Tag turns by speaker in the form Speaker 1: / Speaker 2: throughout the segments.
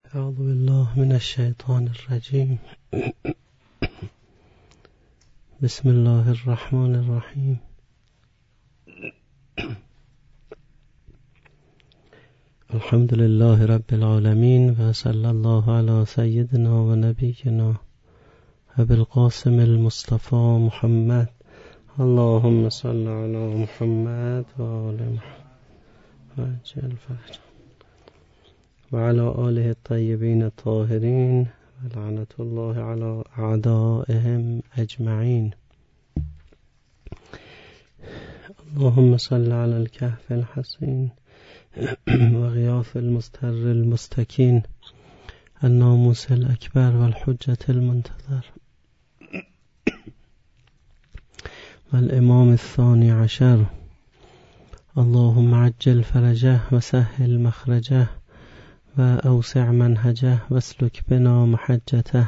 Speaker 1: اعوذ بالله من الشیطان الرجیم. بسم الله الرحمن الرحیم. الحمد لله رب العالمین و صلی الله علی سیدنا و نبینا ابی القاسم المصطفى محمد. اللهم صل علی محمد و آل محمد وعجل فرجهم و علی آله الطیبین الطاهرین و لعنت الله علی اعدائهم اجمعین. اللهم صل علی الکهف الحصین و غیاث المستر المستکین الناموس الاکبر و الحجة المنتظر و الامام الثانی عشر. اللهم عجل فرجه و سهل مخرجه و اوسع منهجه و اسلک بنا محجته.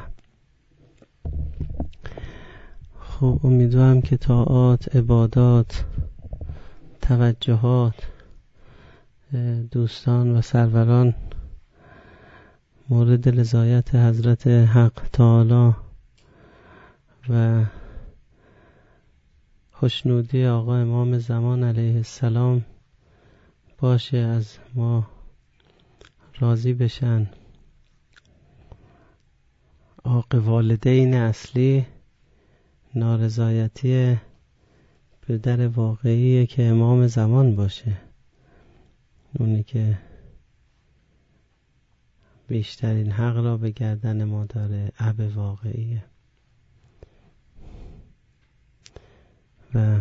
Speaker 1: خب امیدوارم که طاعات، عبادات، توجهات دوستان و سروران مورد رضایت حضرت حق تعالی و خوشنودی آقا امام زمان علیه السلام باشه، از ما راضی بشن. عاق والدین اصلی نارضایتی پدر واقعیه که امام زمان باشه، اونی که بیشترین حق را به گردن ما داره، اب واقعیه. و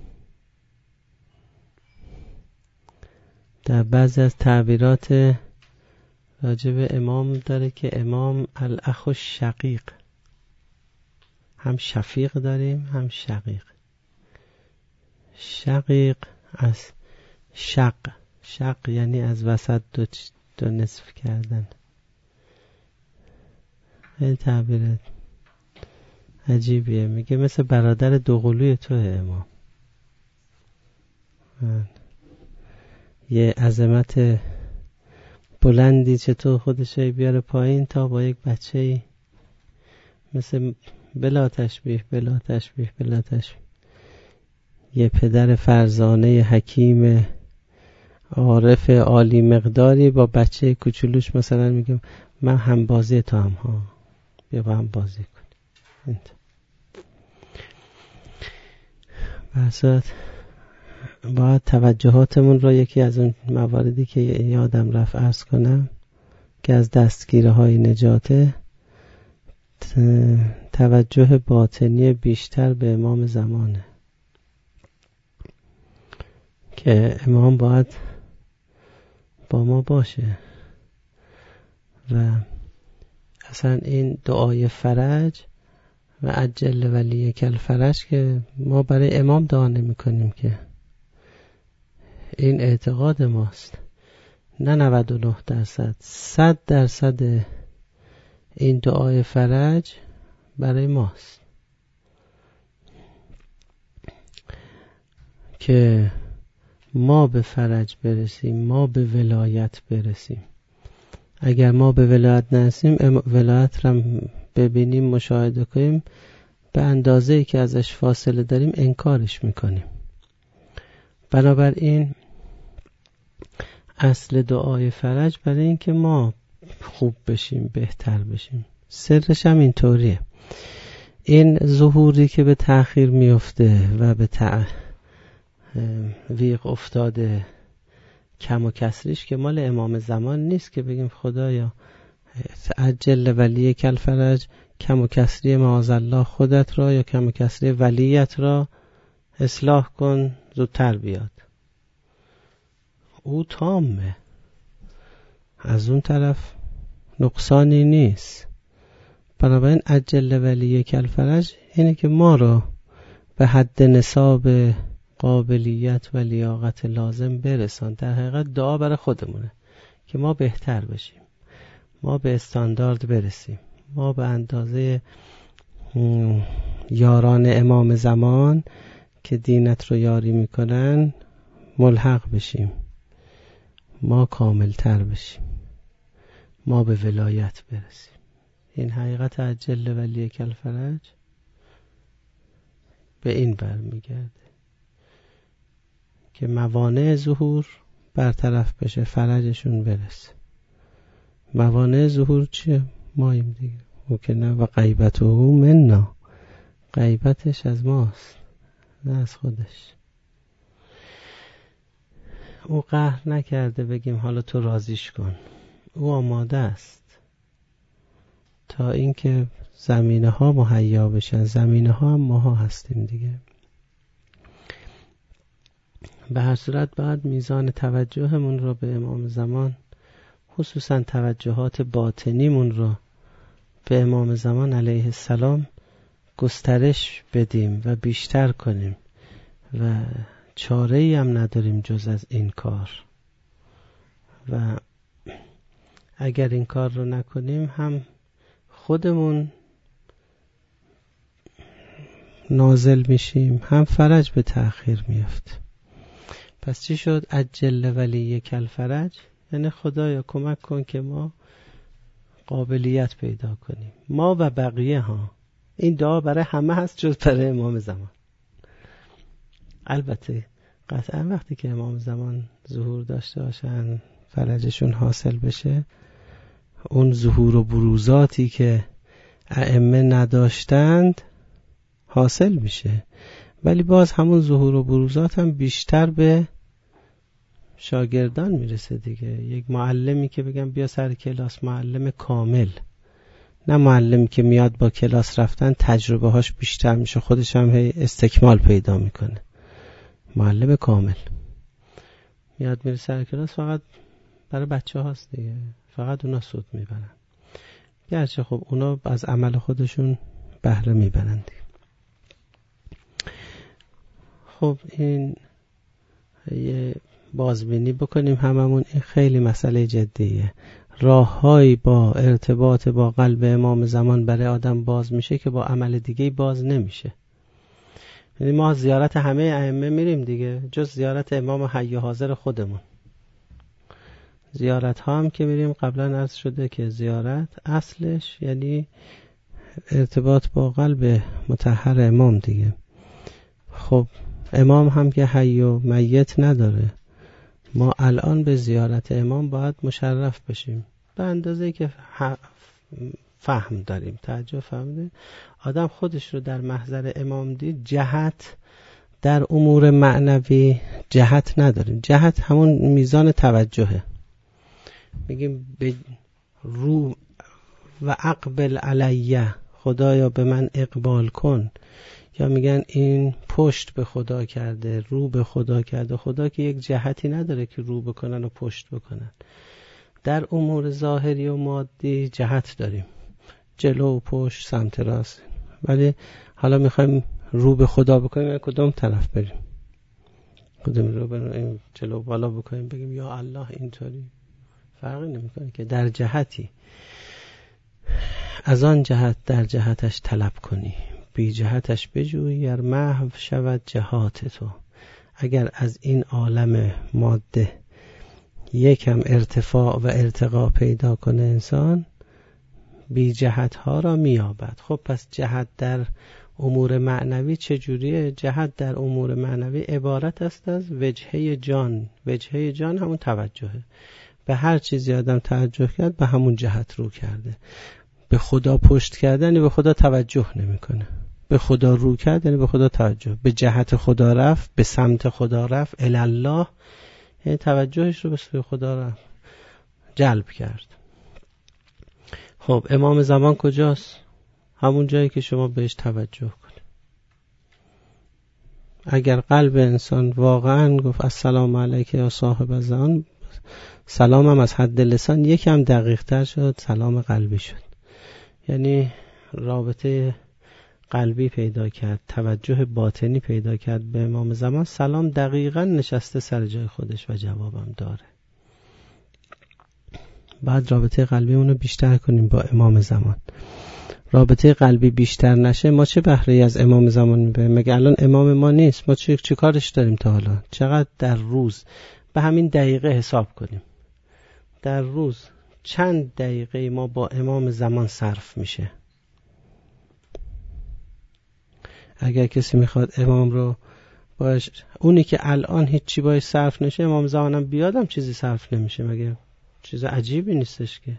Speaker 1: در بعضی از تعبیرات راجب امام داره که امام الاخ الشقیق، هم شفیق داریم هم شقیق. شقیق از شق یعنی از وسط دو نصف کردن. این تعبیر عجیبیه، میگه مثل برادر دوقلوی توه امام. یه عظمت بلندی چطور خودشه بیاره پایین تا با یک بچه‌ای مثل بلا تشبیه یه پدر فرزانه حکیم عارف عالی مقداری با بچه کوچولوش مثلا میگم من هم بازی تو هم ها، بیا با هم بازی کنیم. برسات باید توجهاتمون را یکی از اون مواردی که یادم رفت عرض کنم که از دستگیره های نجاته، توجه باطنی بیشتر به امام زمانه که امام باید با ما باشه. و اصلا این دعای فرج و عجل ولیک الفرج که ما برای امام دعا نمی کنیم، که این اعتقاد ماست، نه 99%، 100% این دعای فرج برای ماست که ما به فرج برسیم، ما به ولایت برسیم. اگر ما به ولایت نرسیم، ولایت را ببینیم، مشاهده کنیم، به اندازه‌ای که ازش فاصله داریم انکارش میکنیم. بنابراین اصل دعای فرج برای این که ما خوب بشیم، بهتر بشیم. سرش هم اینطوریه. این ظهوری که به تأخیر میفته و به ویق افتاده کم و کسریش که مال امام زمان نیست که بگیم خدایا عجل ولیک الفرج، کم و کسری معاذالله خودت را یا کم و کسری ولیت را اصلاح کن زودتر بیاد. او تامه، از اون طرف نقصانی نیست. بنابراین عجل ولیک الفرج اینه که ما را به حد نصاب قابلیت و لیاقت لازم برسان. در حقیقت دعا برای خودمونه که ما بهتر بشیم، ما به استاندارد برسیم، ما به اندازه یاران امام زمان که دینت رو یاری میکنن ملحق بشیم، ما کامل تر بشیم. ما به ولایت برسیم. این حقیقت عجل ولیک الفرج به این برمیگرده که موانع ظهور برطرف بشه، فرجشون برسه. موانع ظهور چیه؟ ماییم دیگه. او که نه و غیبته منا، غیبتش از ماست نه از خودش. او قهر نکرده بگیم حالا تو راضیش کن. او آماده است تا اینکه زمینه ها مهیا بشن. زمینه ها هم ماها هستیم دیگه. به هر صورت باید میزان توجهمون رو به امام زمان، خصوصا توجهات باطنیمون رو به امام زمان علیه السلام گسترش بدیم و بیشتر کنیم و چاره‌ای هم نداریم جز از این کار. و اگر این کار رو نکنیم هم خودمون نازل میشیم، هم فرج به تأخیر میفته. پس چی شد؟ عجل ولیک الفرج، یعنی خدایا کمک کن که ما قابلیت پیدا کنیم، ما و بقیه ها. این دعا برای همه هست جز برای امام زمان. البته قطعا وقتی که امام زمان ظهور داشته باشن، فرجشون حاصل بشه، اون ظهور و بروزاتی که ائمه نداشتند حاصل میشه. ولی باز همون ظهور و بروزات هم بیشتر به شاگردان میرسه دیگه. یک معلمی که بگم بیا سر کلاس، معلم کامل، نه معلمی که میاد با کلاس رفتن تجربه هاش بیشتر میشه، خودش هم هی استکمال پیدا میکنه. معلم کامل میاد میره سر کلاس، فقط برای بچه هاست دیگه، فقط اونا سود میبرن، گرچه خب اونا از عمل خودشون بهره میبرن دیگه. خب این یه بازبینی بکنیم هممون، این خیلی مسئله جدیه. راههایی با ارتباط با قلب امام زمان برای آدم باز میشه که با عمل دیگه باز نمیشه. یعنی ما زیارت همه ائمه میریم دیگه، جز زیارت امام حی حاضر خودمون. زیارت ها هم که میریم قبلا عرض شده که زیارت اصلش یعنی ارتباط با قلب مطهر امام دیگه. خب امام هم که حی و میت نداره، ما الان به زیارت امام باید مشرف بشیم به اندازه‌ای که فهم داریم، توجه فهمیدیم. آدم خودش رو در محضر امام دید، جهت در امور معنوی جهت نداریم. جهت همون میزان توجهه. میگیم به رو و اقبل علیه، خدایا به من اقبال کن. یا میگن این پشت به خدا کرده، رو به خدا کرده. خدا که یک جهتی نداره که رو بکنن و پشت بکنن. در امور ظاهری و مادی جهت داریم، جلو و پشت، سمت راست. ولی حالا میخوایم رو به خدا بکنیم، کدوم طرف بریم؟ کدوم رو بریم جلو بالا بکنیم بگیم یا الله اینطوری؟ فرقی نمیکنه که در جهتی از آن جهت در جهتش طلب کنی، بی جهتش بجویی ار محو شود جهات تو. اگر از این عالم ماده یکم ارتفاع و ارتقا پیدا کنه انسان، بی جهت ها را میابد. خب پس جهت در امور معنوی چجوریه؟ جهت در امور معنوی عبارت است از وجهه جان. وجهه جان همون توجهه. به هر چیزی آدم توجه کرد به همون جهت رو کرده. به خدا پشت کردن به خدا توجه نمیکنه. به خدا رو کرد یعنی به خدا توجه. به جهت خدا رفت، به سمت خدا رفت، الله، یعنی توجهش رو به سوی خدا رفت، جلب کرد. خب امام زمان کجاست؟ همون جایی که شما بهش توجه کنید. اگر قلب انسان واقعا گفت السلام علیک یا صاحب الزمان، سلامم از حد لسان یکم دقیق تر شد، سلام قلبی شد. یعنی رابطه قلبی پیدا کرد، توجه باطنی پیدا کرد به امام زمان. سلام دقیقاً نشسته سر جای خودش و جوابم داره. بعد رابطه قلبی اونو بیشتر کنیم با امام زمان. رابطه قلبی بیشتر نشه ما چه بهره‌ای از امام زمان میبریم؟ مگه الان امام ما نیست؟ ما چه کارش داریم تا حالا؟ چقدر در روز به همین دقیقه حساب کنیم. در روز چند دقیقه ما با امام زمان صرف میشه. اگر کسی میخواد امام رو باش، اونی که الان هیچی باش صرف نشه، امام زمانم بیادم چیزی صرف نمیشه، مگه چیز عجیبی نیستش که.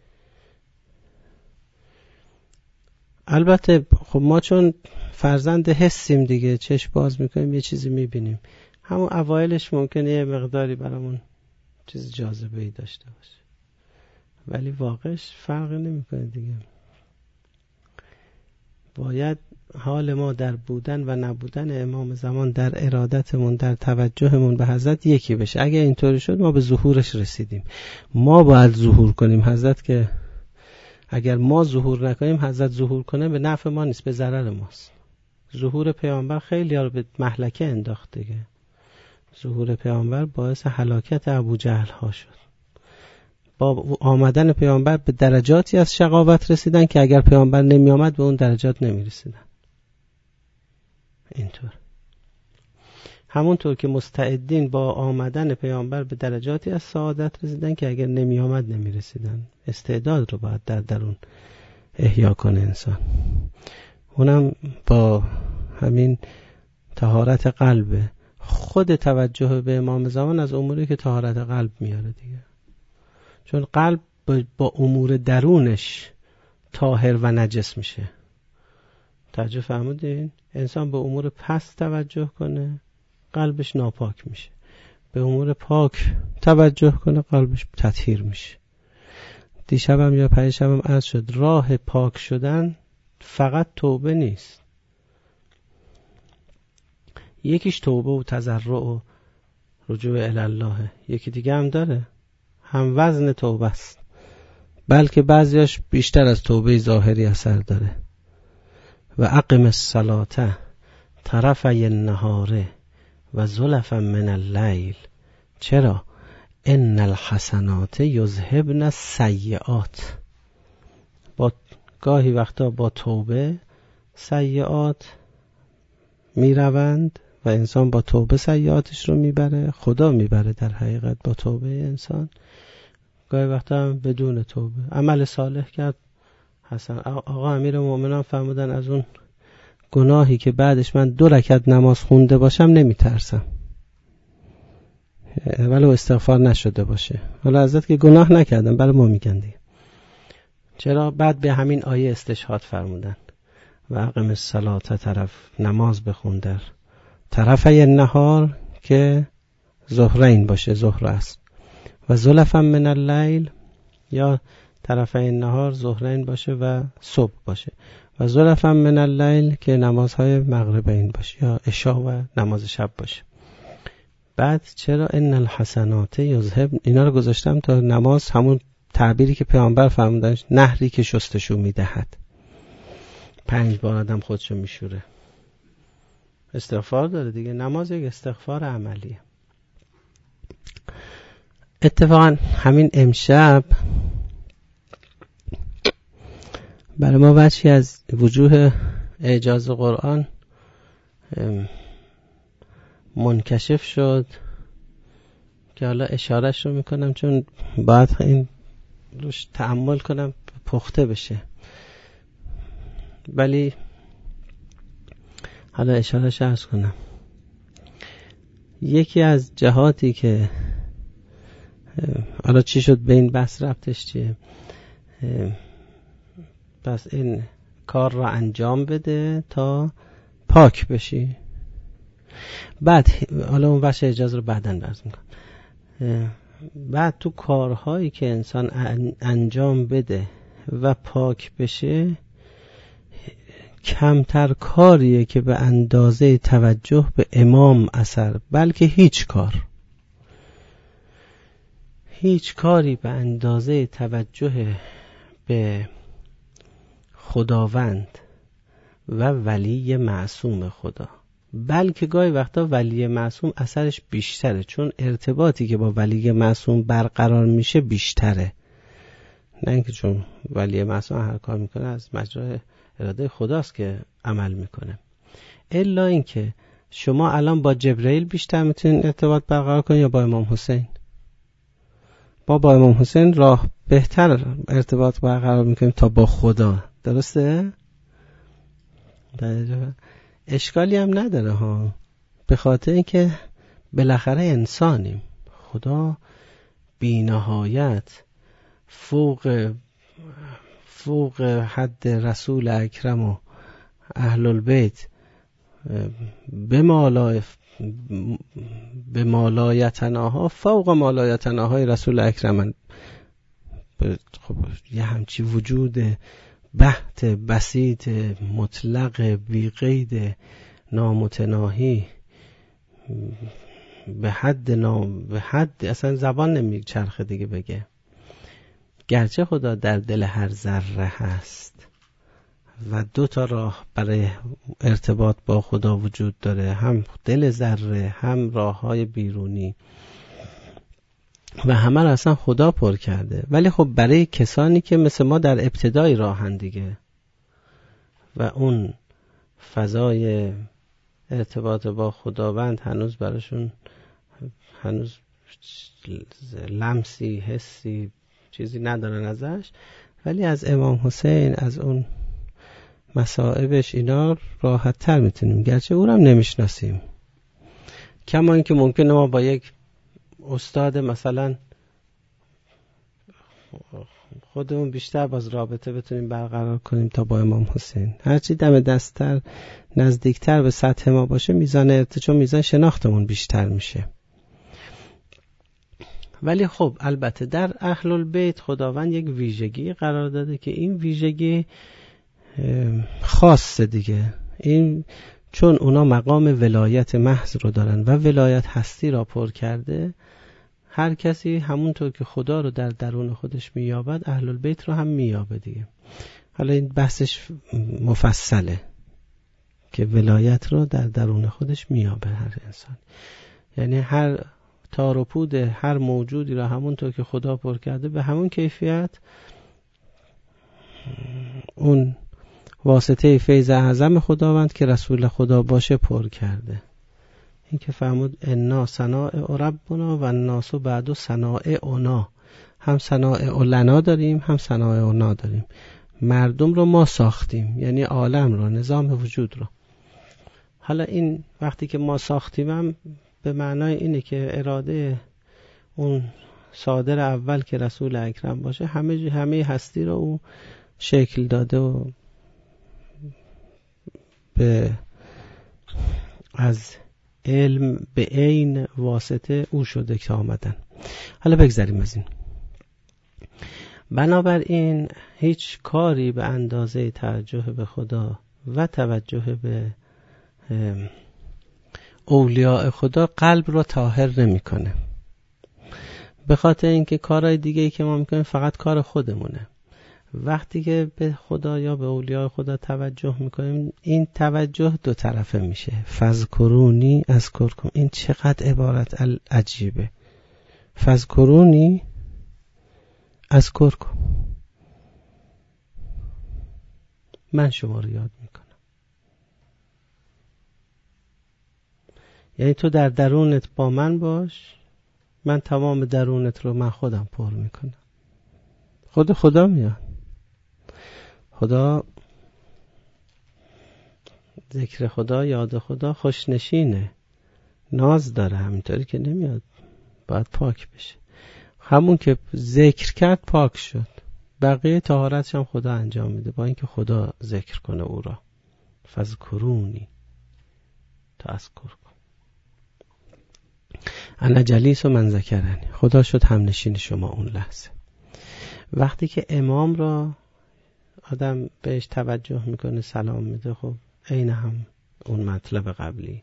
Speaker 1: البته خب ما چون فرزند حسیم دیگه، چشم باز میکنیم یه چیزی میبینیم، همون اوایلش ممکنه یه مقداری برامون چیز جاذبه‌ای داشته باشه، ولی واقعش فرقی نمیکنه دیگه. باید حال ما در بودن و نبودن امام زمان، در ارادتمون، در توجهمون به حضرت یکی بشه. اگه اینطوری شد ما به ظهورش رسیدیم. ما باید ظهور کنیم. حضرت که اگر ما ظهور نکنیم، حضرت ظهور کنه به نفع ما نیست، به ضرر ماست. ظهور پیامبر خیلی ها رو به مهلکه انداخت دیگه. ظهور پیامبر باعث هلاکت ابو جهل ها شد. با آمدن پیامبر به درجاتی از شقاوت رسیدن که اگر پیامبر نمی آمد به اون درجات نمی رسیدن. اینطور. همونطور که مستعدین با آمدن پیامبر به درجاتی از سعادت رسیدن که اگر نمی آمد نمی رسیدن. استعداد رو باید در درون احیا کنه انسان. اونم با همین طهارت قلبه. خود توجه به امام زمان از اموری که طهارت قلب میاره دیگه. چون قلب با امور درونش طاهر و نجس میشه. توجه فرمودین؟ انسان به امور پست توجه کنه، قلبش ناپاک میشه. به امور پاک توجه کنه، قلبش تطهیر میشه. دیشبم یا پریشبم عرض شد، راه پاک شدن فقط توبه نیست. یکیش توبه و تضرع و رجوع الی الله، یکی دیگه هم داره، هم وزن توبه است، بلکه بعضیاش بیشتر از توبه ظاهری اثر داره. و اقم الصلاة طرفی النهار و زلفا من اللیل. چرا؟ ان الحسنات یذهبن السیئات. با گاهی وقتا با توبه سیئات میروند و انسان با توبه سیئاتش رو میبره، خدا میبره در حقیقت با توبه انسان. گاهی وقتا هم بدون توبه عمل صالح کرد حسن. آقا امیرالمومنین فرمودن از اون گناهی که بعدش من 2 رکعت نماز خونده باشم نمیترسم، ولو استغفار نشده باشه. حالا حضرت که گناه نکردن برای ما میگن دیگه. چرا؟ بعد به همین آیه استشهاد فرمودن و اقم الصلاة، طرف نماز بخون در طرفی النهار که ظهرین باشه، ظهر است، و زلفا من اللیل، یا طرفی النهار ظهرین باشه و صبح باشه، و زلفا من اللیل که نمازهای مغربین باشه یا عشاء و نماز شب باشه. بعد چرا ان الحسنات یذهب، اینا رو گذاشتم تا نماز همون تعبیری که پیامبر فرمودن، نهری که شستشو میدهد. 5 بار آدم خودشو میشوره. استغفار داره دیگه. نماز یک استغفار عملیه. اتفاقا همین امشب برای ما بچی از وجوه اعجاز قرآن منکشف شد که حالا اشارهش رو میکنم چون باید این روش تأمل کنم پخته بشه، ولی حالا اشارهش عرض کنم. یکی از جهاتی که حالا چی شد به این بحث ربطش چیه، پس این کار را انجام بده تا پاک بشی. بعد حالا اون وجه اجازه رو بعداً عرض میکنم. بعد تو کارهایی که انسان انجام بده و پاک بشه، کمتر کاریه که به اندازه توجه به امام اثر، بلکه هیچ کاری به اندازه توجه به خداوند و ولی معصوم خدا، بلکه گاهی وقتا ولی معصوم اثرش بیشتره، چون ارتباطی که با ولی معصوم برقرار میشه بیشتره. نه اینکه چون ولی معصوم هر کار میکنه از مجرای اراده خداست که عمل میکنه، الا اینکه شما الان با جبرئیل بیشتر میتونین ارتباط برقرار کنین یا با امام حسین؟ با امام حسین راه بهتر ارتباط برقرار میکنیم تا با خدا. درسته؟ اشکالی هم نداره ها، به خاطر اینکه بالاخره انسانیم. خدا بی نهایت فوق حد رسول اکرم و اهل البیت به مالایتناها فوق مالایتناهای رسول اکرم. خب یه همچی وجود بحت بسیط مطلق بی قید نامتناهی به حد اصلا زبان نمیچرخه دیگه بگه. گرچه خدا در دل هر ذره هست و 2 راه برای ارتباط با خدا وجود داره، هم دل ذره هم راه‌های بیرونی و همه را اصلا خدا پر کرده. ولی خب برای کسانی که مثل ما در ابتدای راهن دیگه و اون فضای ارتباط با خداوند هنوز براشون هنوز لمسی حسی چیزی ندارن ازش، ولی از امام حسین از اون مصائبش اینا راحت تر میتونیم، گرچه او رو هم نمیشناسیم. کما اینکه ممکنه ما با یک استاد مثلا خودمون بیشتر باز رابطه بتونیم برقرار کنیم تا با امام حسین. هرچی دم دستتر نزدیکتر به سطح ما باشه چون میزان شناختمون بیشتر میشه. ولی خب البته در اهل البیت خداوند یک ویژگی قرار داده که این ویژگی خاصه دیگه. این چون اونا مقام ولایت محض رو دارن و ولایت هستی را پر کرده، هر کسی همونطور که خدا رو در درون خودش مییابد اهل البیت رو هم مییابه دیگه. حالا این بحثش مفصله که ولایت رو در درون خودش مییابه هر انسان، یعنی هر تار و پود هر موجودی را همونطور که خدا پر کرده به همون کیفیت اون واسطه فیض اعظم خداوند که رسول خدا باشه پر کرده. این که فرمود انا صنائع ربنا و الناس بعد صنائعنا، هم صنائع لنا داریم هم صنائع اونا داریم. مردم رو ما ساختیم، یعنی عالم رو، نظام وجود رو. حالا این وقتی که ما ساختیم هم به معنای اینه که اراده اون صادر اول که رسول اکرم باشه همه هستی رو او شکل داده و از علم به عین واسطه او شده که آمدن. حالا بگذاریم از این. بنابراین هیچ کاری به اندازه توجه به خدا و توجه به اولیاء خدا قلب رو طاهر نمیکنه. به خاطر اینکه کارهای دیگه‌ای که ما میکنیم فقط کار خودمونه. وقتی که به خدا یا به اولیاء خدا توجه میکنیم این توجه 2 طرفه میشه. فذکرونی اذکرکم. این چقدر عبارت عجیبه. فذکرونی اذکرکم، من شما رو یاد میکنم. یعنی تو در درونت با من باش، من تمام درونت رو من خودم پر میکنم. خدا میاد. خدا، ذکر خدا، یاد خدا خوشنشینه، ناز داره، همینطوری که نمیاد، باید پاک بشه. همون که ذکر کرد پاک شد، بقیه طهارتش هم خدا انجام میده با اینکه خدا ذکر کنه او را. فذکرونی تذکرکم انا جلیس و من ذکرنی. خدا شد همنشین شما اون لحظه. وقتی که امام را آدم بهش توجه میکنه، سلام میده، خب عین هم اون مطلب قبلی.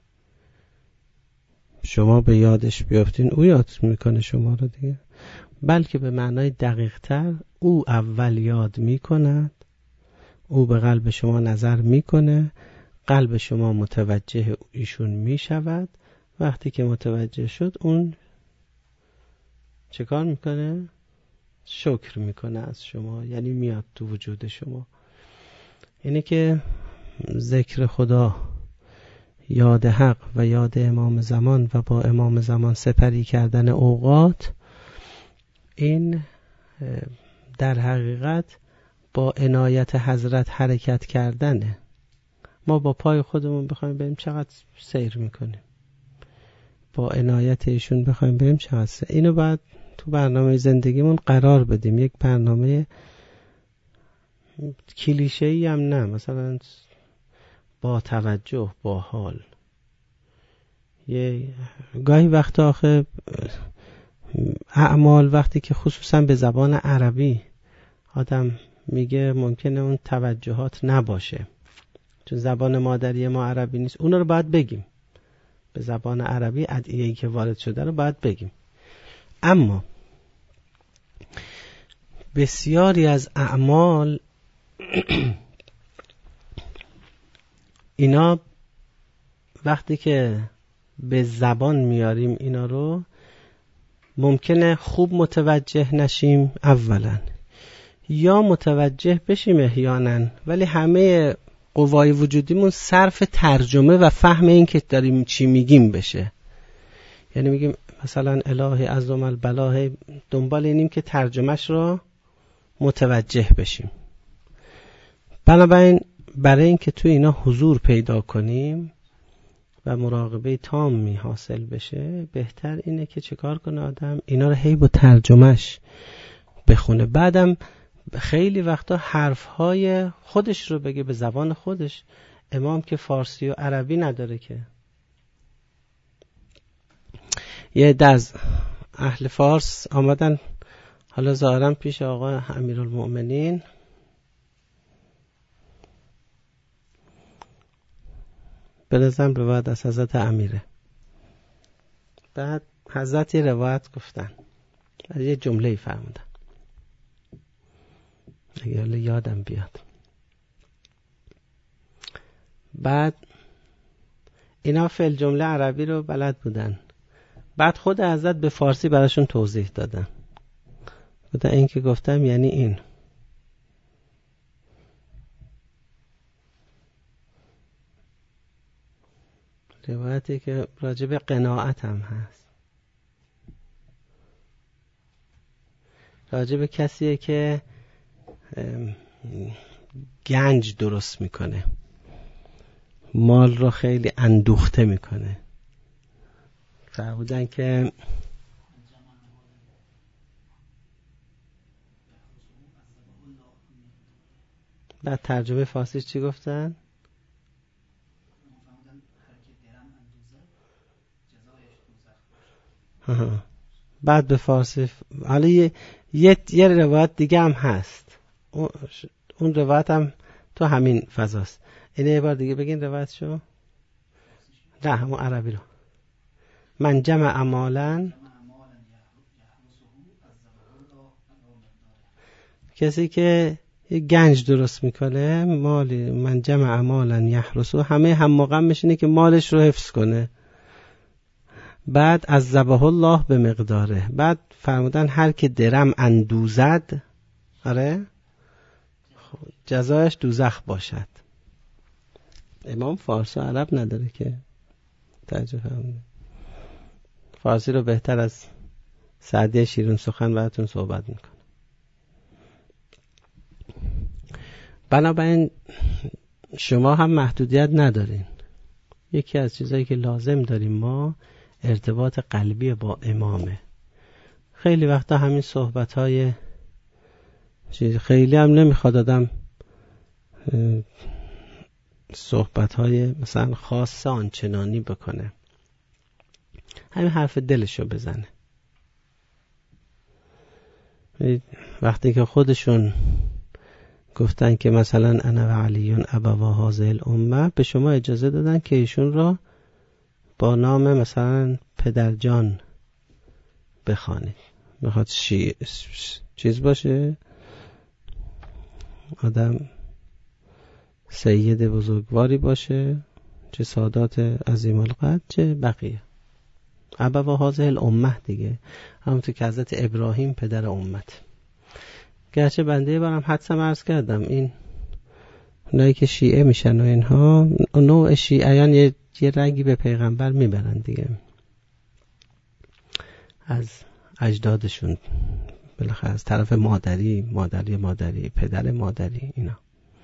Speaker 1: شما به یادش بیافتین او یاد میکنه شما رو دیگه. بلکه به معنای دقیق تر او اول یاد میکند، او به قلب شما نظر میکنه، قلب شما متوجه ایشون میشود. وقتی که متوجه شد اون چه کار میکنه؟ شکر میکنه از شما، یعنی میاد تو وجود شما. اینه که ذکر خدا، یاد حق و یاد امام زمان و با امام زمان سپری کردن اوقات، این در حقیقت با عنایت حضرت حرکت کردنه. ما با پای خودمون بخوایم بریم چقدر سیر میکنیم، با عنایت ایشون بخوایم بریم چقدر سیر. اینو باید تو برنامه زندگیمون قرار بدیم، یک برنامه کلیشه‌ای هم نه، مثلا با توجه، با حال. یه گاهی وقت آخه اعمال وقتی که خصوصا به زبان عربی آدم میگه ممکنه اون توجهات نباشه، چون زبان مادری ما عربی نیست. اونا رو باید بگیم، به زبان عربی ادعیه‌ای که وارد شده رو باید بگیم. اما بسیاری از اعمال اینا وقتی که به زبان میاریم اینا رو ممکنه خوب متوجه نشیم اولا، یا متوجه بشیم احیانا ولی همه قوای وجودیمون صرف ترجمه و فهم این که داریم چی میگیم بشه. یعنی میگیم مثلا الهی عظم البلاه، دنبال اینیم که ترجمهش رو متوجه بشیم. بنابراین برای اینکه تو اینا حضور پیدا کنیم و مراقبه تامی حاصل بشه، بهتر اینه که چیکار کنه آدم؟ اینا رو هی با ترجمهش بخونه. بعدم خیلی وقتا حرفهای خودش رو بگه به زبان خودش. امام که فارسی و عربی نداره که. یه عده از اهل فارس آمدن، حالا ظاهرا پیش آقا امیرالمؤمنین، بنظرم روایت از حضرت امیره. بعد حضرت یه روایت گفتن، یه جمله فرمودن، اگه یادم بیاد. بعد اینا فعل جمله عربی رو بلد بودن، بعد خود حضرت به فارسی براشون توضیح دادن. گفتن این که گفتم یعنی این. روایتی که راجب قناعت هم هست، راجب کسیه که گنج درست میکنه، مال رو خیلی اندوخته میکنه. فرمودن که بعد ترجمه فارسی چی گفتن؟ بعد به فارسی حالا یه روایت دیگه هم هست، اون روایت هم تو همین فضاست. اینه یه بار دیگه بگین روایتشو. نه همون عربی رو. من جمع امالا، کسی که گنج درست میکنه، مالی من جمع امالا یحرسو، همه هم موقعش اینه که مالش رو حفظ کنه. بعد از ذبح الله به مقداره. بعد فرمودن هر که درم اندوزد، آره جزایش دوزخ باشد. امام فارسی و عرب نداره که ترجمه فرموده. فارسی رو بهتر از سعدی شیرین سخن براتون صحبت میکنه. بنابراین شما هم محدودیت ندارین. یکی از چیزایی که لازم داریم ما ارتباط قلبی با امامه. خیلی وقتا همین صحبت‌های خیلی هم نمیخواد آدم صحبت‌های مثلا خاصه آنچنانی بکنه، همین حرف دلشو بزنه. وقتی که خودشون گفتن که مثلا انا و علیون ابوا هذه الامه، به شما اجازه دادن که ایشون را با نام مثلا پدرجان بخوانید. میخواد چیز باشه، آدم سید بزرگواری باشه، چه سادات عظیم القدر چه بقیه. ابوا هذه الامه دیگه، همونطور که حضرت ابراهیم پدر امت. گرچه بنده بارم حدسم عرض کردم، این اونایی که شیعه میشن و اینها، نوع شیعیان یه رنگی به پیغمبر میبرن دیگه، از اجدادشون بالاخره از طرف مادری، پدر مادری، اینا.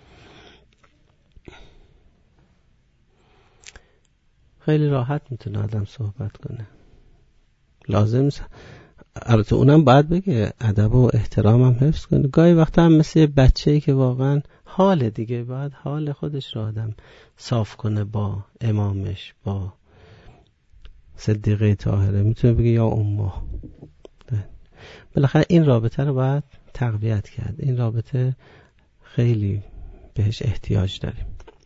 Speaker 1: خیلی راحت میتونه آدم صحبت کنه. لازم البته اونم باید بگه ادب و احترام هم حفظ کنه. گاهی وقتا هم مثل بچه‌ای که واقعا حال دیگه، باید حال خودش رو آدم صاف کنه با امامش، با صدیقه طاهره. میتونه بگه یا امه. بالاخره این رابطه رو باید تقویت کرد. این رابطه خیلی بهش احتیاج داریم.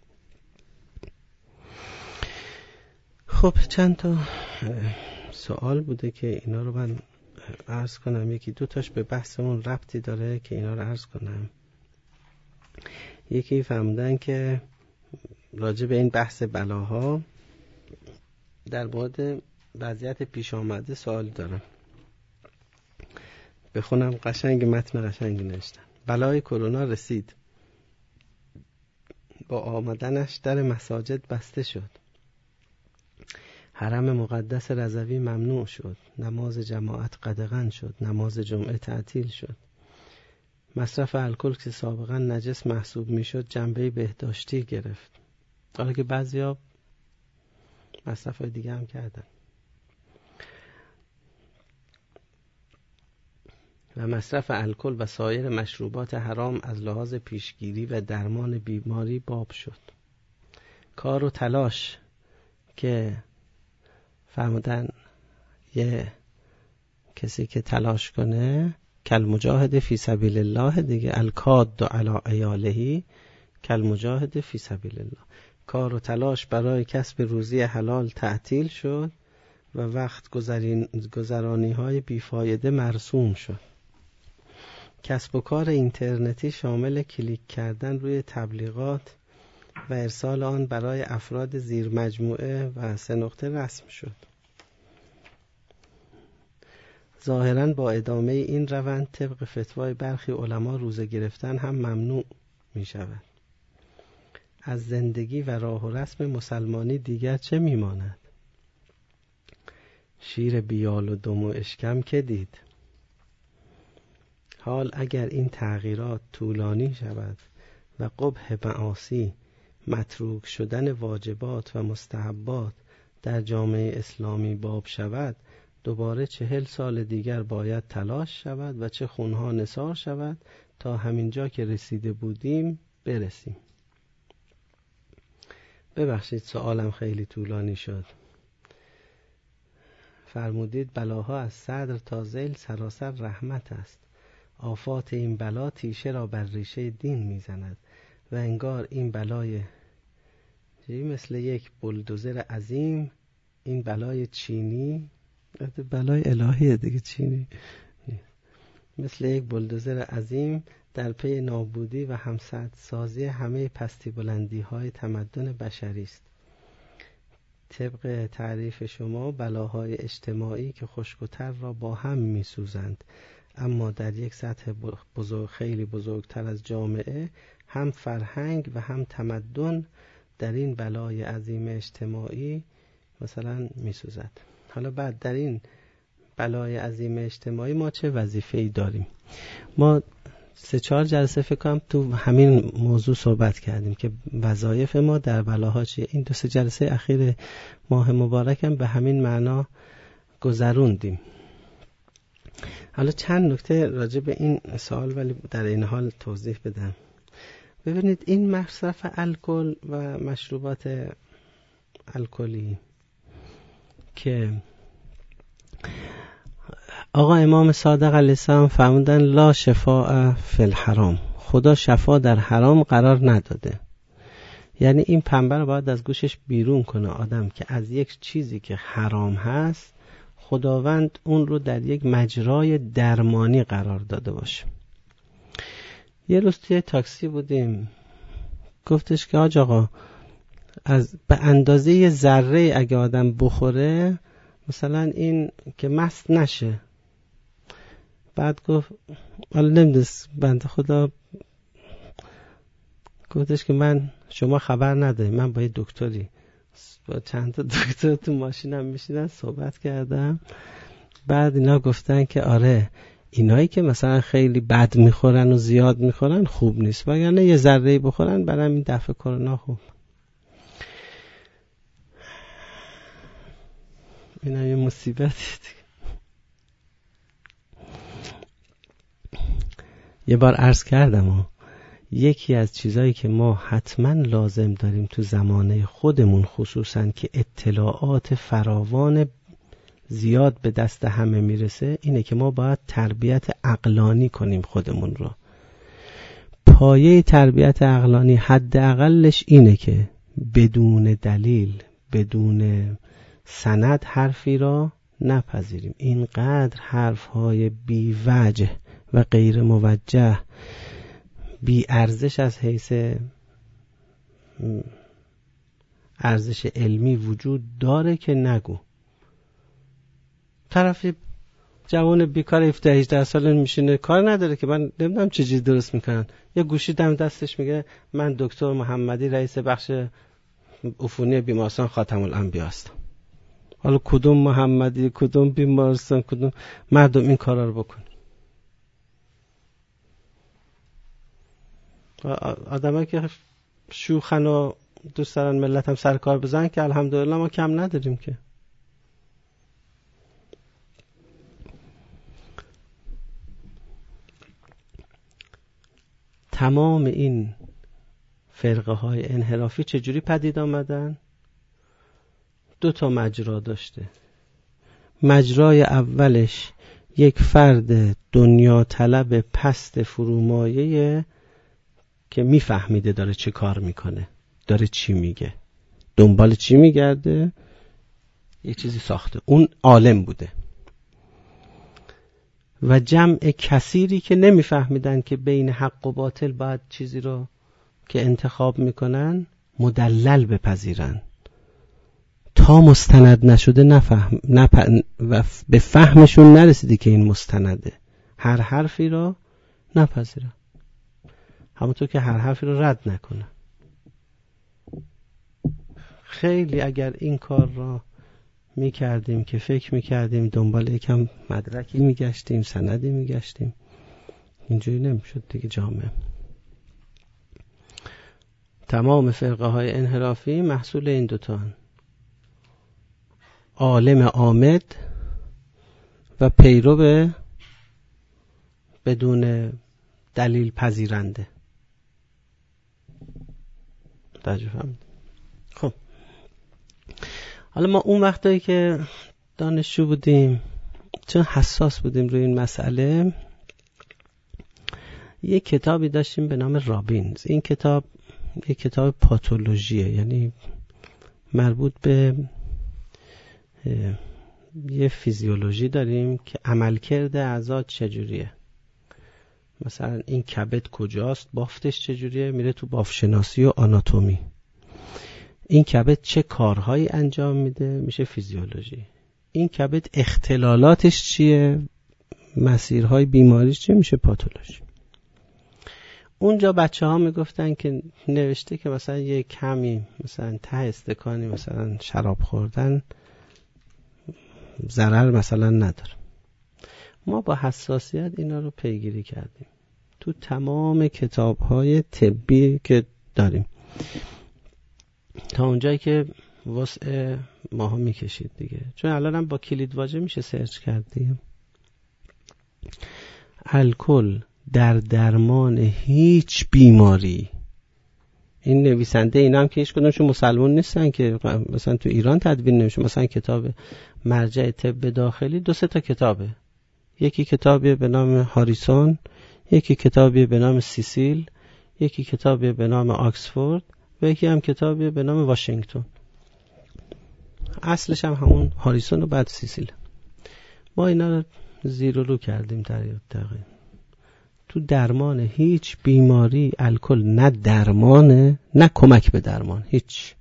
Speaker 1: خب چند تا سوال بوده که اینا رو من عرض کنم. یکی دو تاش به بحثمون ربطی داره که اینا رو عرض کنم. یکی فهمدن که راجع به این بحث بلاها در مورد وضعیت پیش آمده سوال دارم. بخونم قشنگ، متن قشنگی نوشتن. بلای کرونا رسید. با آمدنش در مساجد بسته شد. حرم مقدس رضوی ممنوع شد. نماز جماعت قدغن شد. نماز جمعه تعطیل شد. مصرف الکل که سابقا نجس محسوب میشد جنبه بهداشتی گرفت. حالا که بعضیا مصرفای دیگه هم کردن. و مصرف الکل و سایر مشروبات حرام از لحاظ پیشگیری و درمان بیماری باب شد. کار و تلاش که فرمودن یه کسی که تلاش کنه کل مجاهد فی سبیل الله دیگه، الکاد علی عیاله کل مجاهد فی سبیل الله. کار و تلاش برای کسب روزی حلال تعطیل شد و وقت گذرانی های بیفایده مرسوم شد. کسب و کار اینترنتی شامل کلیک کردن روی تبلیغات و ارسال آن برای افراد زیر مجموعه و 3 نقطه رسم شد. ظاهراً با ادامه این روند طبق فتوای برخی علما روزه گرفتن هم ممنوع می شود. از زندگی و راه و رسم مسلمانی دیگر چه می ماند؟ شیر بیال و دم و اشکم که دید. حال اگر این تغییرات طولانی شود و قبح معاصی، متروک شدن واجبات و مستحبات در جامعه اسلامی باب شود، دوباره 40 سال دیگر باید تلاش شود و چه خونها نثار شود تا همینجا که رسیده بودیم برسیم. ببخشید سوالم خیلی طولانی شد. فرمودید بلاها از صدر تا ذیل سراسر رحمت است. آفات این بلا تیشه را بر ریشه دین میزند و انگار این بلای مثل یک بلدوزر عظیم، این بلای چینی، بلای الهیه دیگه، چینی مثل یک بلدوزر عظیم در پی نابودی و همسدسازی همه پستی بلندی های تمدن بشری است. طبق تعریف شما بلاهای اجتماعی که خشک و تر را با هم می سوزند، اما در یک سطح خیلی بزرگتر از جامعه هم فرهنگ و هم تمدن در این بلای عظیم اجتماعی مثلا می سوزد. حالا بعد در این بلای عظیم اجتماعی ما چه وظیفه‌ای داریم؟ ما 3-4 جلسه فکر کنم تو همین موضوع صحبت کردیم که وظایف ما در بلاها چیه. این 2-3 جلسه اخیر ماه مبارک هم به همین معنا گذروندیم. حالا چند نکته راجع به این سوال ولی در این حال توضیح بدم. ببینید این مصرف الکل و مشروبات الکلی که آقا امام صادق علیه السلام فرمودن لا شفاء فی الحرام، خدا شفا در حرام قرار نداده. یعنی این پنبه رو باید از گوشش بیرون کنه آدم که از یک چیزی که حرام هست خداوند اون رو در یک مجرای درمانی قرار داده باشه. یه روز توی تاکسی بودیم، گفتش که حاج آقا از به اندازه ذره اگه آدم بخوره مثلا این که مست نشه. بعد گفت حالا نمیدونست بنده خدا، گفتش که شما خبر نداری، من با یه دکتری با چند تا دکتر تو ماشینم میشیدن صحبت کردم. بعد اینا گفتن که آره اینایی که مثلا خیلی بد میخورن و زیاد میخورن خوب نیست، وگرنه یه ذره‌ای بخورن برای این دفعه کرونا خوب. اینا یه مصیبتی دیگه. یه بار عرض کردم یکی از چیزایی که ما حتما لازم داریم تو زمانه خودمون خصوصا که اطلاعات فراوان زیاد به دست همه میرسه، اینه که ما باید تربیت عقلانی کنیم خودمون رو. پایه تربیت عقلانی حداقلش اینه که بدون دلیل، بدون سند حرفی را نپذیریم. اینقدر حرفهای بی وجه و غیر موجه، بی ارزش از حیث ارزش علمی وجود داره که نگو. طرفی جوان بیکار 17-18 ساله میشینه کار نداره که من نمیدونم چه چیزی درست میکنن، یه گوشی دم دستش میگه من دکتر محمدی رئیس بخش عفونی بیمارستان خاتم الانبیا هستم. حالا کدوم محمدی، کدوم بیمارستان، کدوم مردم این کارا رو بکن؟ آدمایی که شوخن و دوست دارن ملت هم سر کار بزنن که الحمدلله ما کم نداریم که. تمام این فرقه های انحرافی چجوری پدید آمدن؟ 2 مجرا داشته. مجرای اولش یک فرد دنیا طلب پست فرومایه که میفهمیده داره چه کار میکنه، داره چی میگه، دنبال چی میگرده، یه چیزی ساخته، اون عالم بوده. و جمع کثیری که نمیفهمیدن که بین حق و باطل باید چیزی رو که انتخاب میکنن مدلل بپذیرن. تا مستند نشده و به فهمشون نرسیدی که این مستنده، هر حرفی رو نپذیرن، همونطور که هر حرفی رو رد نکنن. خیلی اگر این کار را میکردیم که فکر میکردیم دنبال یکم مدرکی میگشتیم، سندی میگشتیم، اینجوری نمیشد دیگه جامعه. تمام فرقه های انحرافی محصول این 2 عالم عامد و پیرو بدون دلیل پذیرنده. توجه فهمید؟ خب حالا ما اون وقتایی که دانشجو بودیم، چون حساس بودیم روی این مسئله، یک کتابی داشتیم به نام رابینز. این کتاب یک کتاب پاتولوژیه، یعنی مربوط به یه فیزیولوژی داریم که عملکرد اعضا چجوریه. مثلا این کبد کجاست، بافتش چجوریه، میره تو بافتشناسی و آناتومی. این کبد چه کارهایی انجام میده، میشه فیزیولوژی. این کبد اختلالاتش چیه، مسیرهای بیماریش چیه، میشه پاتولوژی. اونجا بچه ها میگفتن که نوشته که مثلا یه کمی مثلا ته استکانی مثلا شراب خوردن ضرر مثلا نداره. ما با حساسیت اینا رو پیگیری کردیم تو تمام کتاب‌های طبی که داریم تا اونجایی که وسع ماها میکشید دیگه، چون الان هم با کلید واژه میشه سرچ کرد دیگه. الکل در درمان هیچ بیماری. این نویسنده اینا هم که هیچ کدومشون مسلمان نیستن که مثلا تو ایران تدوین نمیشه. مثلا کتاب مرجع طب داخلی 2-3 کتابه، یکی کتابی به نام هاریسون، یکی کتابی به نام سیسیل، یکی کتابی به نام آکسفورد و یکی هم کتابی به نام واشنگتن. اصلش هم همون هاریسون و بعد سیسیل. ما اینا رو زیر و رو کردیم دقیقا. تو درمان هیچ بیماری الکل نه درمانه نه کمک به درمان، هیچ.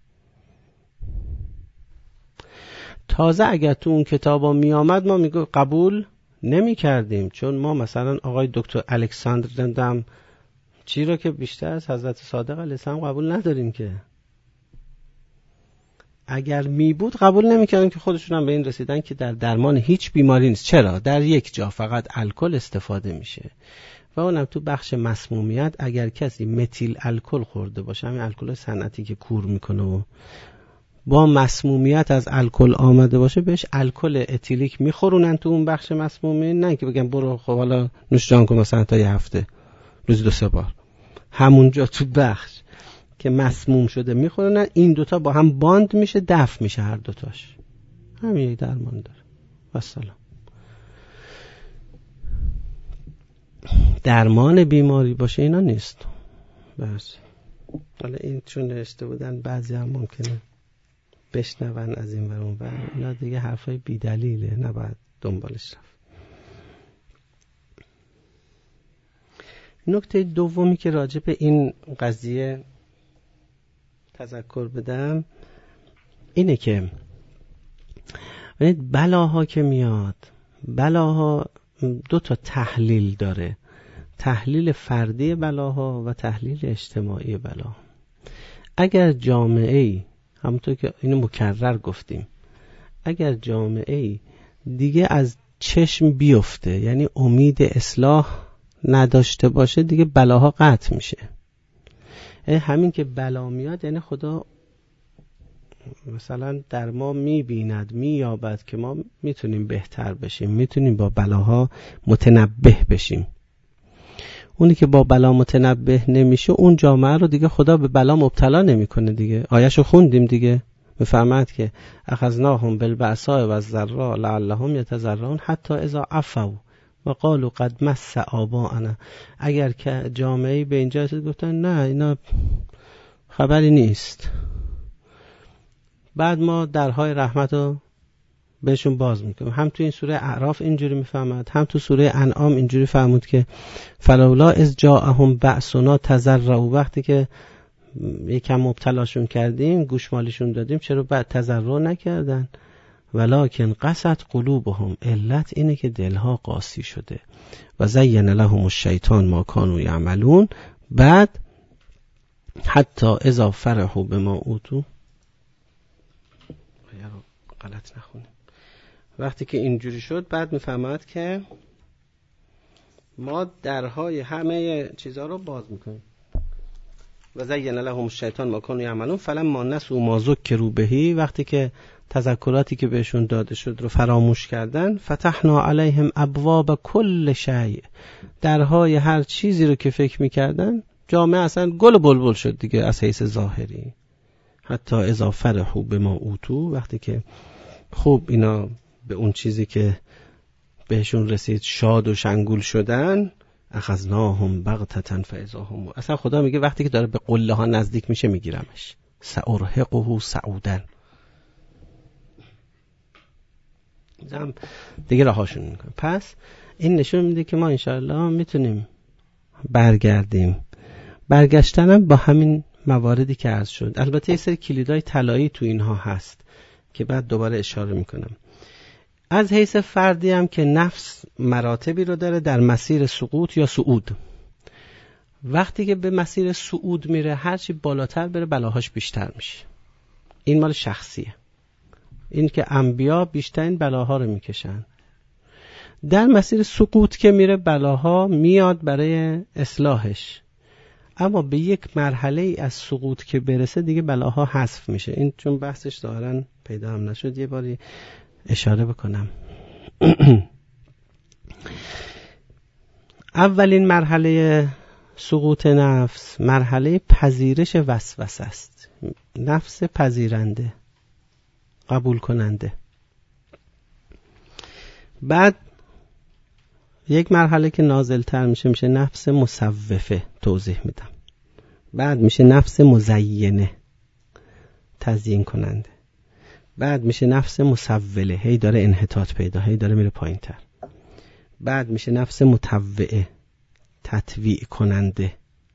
Speaker 1: تازه اگر تو اون کتابا می آمد ما میگو قبول نمی کردیم، چون ما مثلا آقای دکتر الکساندر دندم چی رو که بیشتر از حضرت صادق علیه السلام قبول نداریم که. اگر می بود قبول نمی‌کردن که خودشون هم به این رسیدن که در درمان هیچ بیماری نیست. چرا؟ در یک جا فقط الکل استفاده میشه و اونم تو بخش مسمومیت. اگر کسی متیل الکل خورده باشه، همین الکل صنعتی که کور میکنه و با مسمومیت از الکل آمده باشه، بهش الکل اتیلیک میخورونن تو اون بخش مسمومی، نه که بگن برو خب حالا نوش جان کن مثلا تا یه هفته روزی 2-3 بار. همونجا تو بخش که مسموم شده میخورونن، این دوتا با هم باند میشه، دفع میشه هر دوتاش. همین یک درمان داره. والسلام. درمان بیماری باشه اینا نیست. بس حالا این چون نوشته بودن بعضی هم ممکنه بشنون از این ور اون ور، اینا دیگه حرفای بی دلیله، نباید دنبالش رفت. نکته دومی که راجع به این قضیه تذکر بدم اینه که بلاها که میاد، بلاها 2 تا تحلیل داره: تحلیل فردی بلاها و تحلیل اجتماعی بلا. اگر جامعه‌ای، همونطور که اینو مکرر گفتیم، اگر جامعه‌ای دیگه از چشم بیفته، یعنی امید اصلاح نداشته باشه، دیگه بلاها قطع میشه. همین که بلا میاد یعنی خدا مثلا در ما میبیند، مییابد که ما میتونیم بهتر بشیم، میتونیم با بلاها متنبه بشیم. اونی که با بلا متنبه نمیشه، اون جامعه رو دیگه خدا به بلا مبتلا نمیکنه دیگه. آیه‌شو خوندیم دیگه، میفهمد که اخذناهم بالبأساء والضراء لعلهم یتضرعون حتی اذا عفوا و قالوا قد مس آباءنا. اگر که جامعه به اینجا رسید گفتن نه اینا خبری نیست، بعد ما درهای رحمت رو بهشون باز میکنیم. هم تو این سوره اعراف اینجوری میفهمد، هم تو سوره انعام اینجوری فهمود که فلولا اذ جاءهم بأسنا تضرعوا، وقتی که یکم مبتلاشون کردیم، گوشمالیشون دادیم، چرا بعد تضرع نکردن؟ ولکن قست قلوبهم، علت اینه که دلها قاسی شده. و زین لهم الشیطان ما کانوا یعملون. بعد حتی اذا فرحوا بما اوتوا، غلط نخونیم، وقتی که اینجوری شد بعد میفهمد که ما درهای همه چیزها رو باز میکنیم. و زین لهم الشیطان ما کانوا یعملون فلما نسوا ما ذکروا به، وقتی که تذکراتی که بهشون داده شد رو فراموش کردن، فتحنا علیهم ابواب کل شیء، درهای هر چیزی رو که فکر میکردن، جامعه اصلا گل و بلبل شد دیگه از حیث ظاهری. حتی اذا فرحوا بما اوتوا، وقتی که خوب اینا به اون چیزی که بهشون رسید شاد و شنگول شدن، اخذناهم بغتة فاذا هم، اصلا خدا میگه وقتی که داره به قله ها نزدیک میشه میگیرمش، سأرهقه صعودا، دیگه رهاشون میکنه. پس این نشون میده که ما انشاءالله میتونیم برگردیم. برگشتنم با همین مواردی که عرض شد. البته یه سری کلیدهای طلایی تو اینها هست که بعد دوباره اشاره میکنم. از حیث فردی هم که نفس مراتبی رو داره در مسیر سقوط یا صعود. وقتی که به مسیر صعود میره، هرچی بالاتر بره بلاهاش بیشتر میشه. این مال شخصیه. این که انبیا بیشترین بلاها رو میکشن. در مسیر سقوط که میره، بلاها میاد برای اصلاحش. اما به یک مرحله از سقوط که برسه دیگه بلاها حذف میشه. این چون بحثش ظاهرا پیدا هم نشد، یه باری اشاره بکنم. اولین مرحله سقوط نفس مرحله پذیرش وسوسه است. نفس پذیرنده، قبول کننده. بعد یک مرحله که نازلتر میشه نفس مصوفه، توضیح میدم. بعد میشه نفس مزینه، تزیین کننده. بعد میشه نفس مسوله، هی داره انحطاط پیدا، هی داره میره پایین تر. بعد میشه نفس متوعه، تطویع کننده.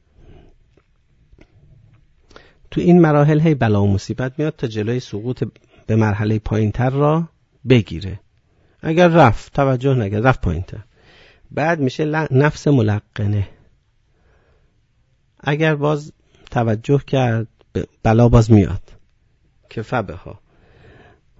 Speaker 1: تو این مراحل هی بلا و مصیبت میاد تا جلوی سقوط به مرحله پایین تر را بگیره. اگر رفت توجه نگرد، رفت پایین تر. بعد میشه نفس ملقنه. اگر باز توجه کرد، بلا باز میاد. کفه بها.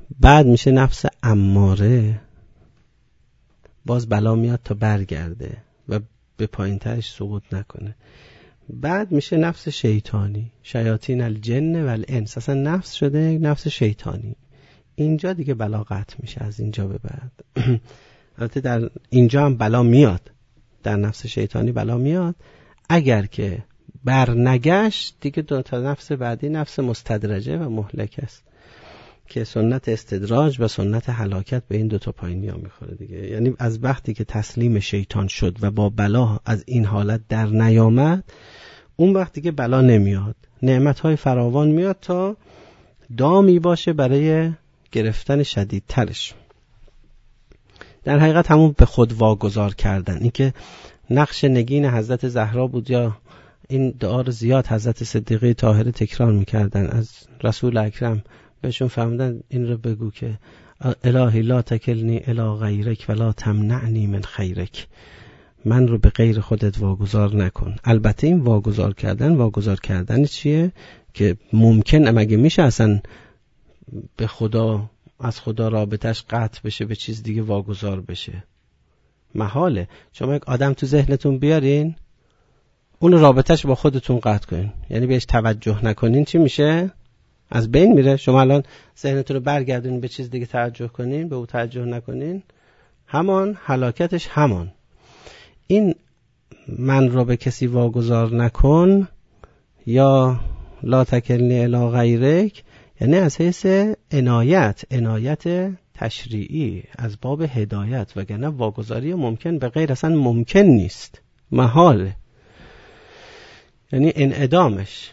Speaker 1: بعد میشه نفس اماره، باز بلا میاد تا برگرده و به پایین ترش سقوط نکنه. بعد میشه نفس شیطانی، شیاطین الجن و الانس، اصلا نفس شده نفس شیطانی. اینجا دیگه بلا قطع میشه از اینجا به بعد. البته در اینجا هم بلا میاد، در نفس شیطانی بلا میاد. اگر که برنگشت دیگه دو تا نفس بعدی نفس مستدرجه و مهلک است که سنت استدراج و سنت هلاکت به این دو تا پایینی ها میخوره دیگه. یعنی از وقتی که تسلیم شیطان شد و با بلا از این حالت در نیامد، اون وقت دیگه بلا نمیاد، نعمتهای فراوان میاد تا دامی باشه برای گرفتن شدیدترش. در حقیقت همون به خود واگذار کردن، این که نقش نگین حضرت زهرا بود یا این دعا رو زیاد حضرت صدیقه طاهره تکرار میکردن از رسول اکرم، بهشون فرمودن این رو بگو که الهی لا تکلنی الی غیرک ولا تمنعنی من خیرک، من رو به غیر خودت واگذار نکن. البته این واگذار کردن چیه که ممکن مگه میشه اصلا به خدا، از خدا رابطش قطع بشه به چیز دیگه واگذار بشه؟ محاله. شما یک آدم تو ذهنتون بیارین، اون رابطش با خودتون قطع کنین، یعنی بهش توجه نکنین، چی میشه؟ از بین میره. شما الان ذهنتون رو برگردونین به چیز دیگه توجه کنین، به او توجه نکنین، همان هلاکتش همان. این من رو به کسی واگذار نکن یا لا تکلنی الی غیرک، یعنی از حیث عنایت تشریعی، از باب هدایت، وگرنه واگذاری ممکن به غیر اصلا ممکن نیست، محاله، یعنی انعدامش.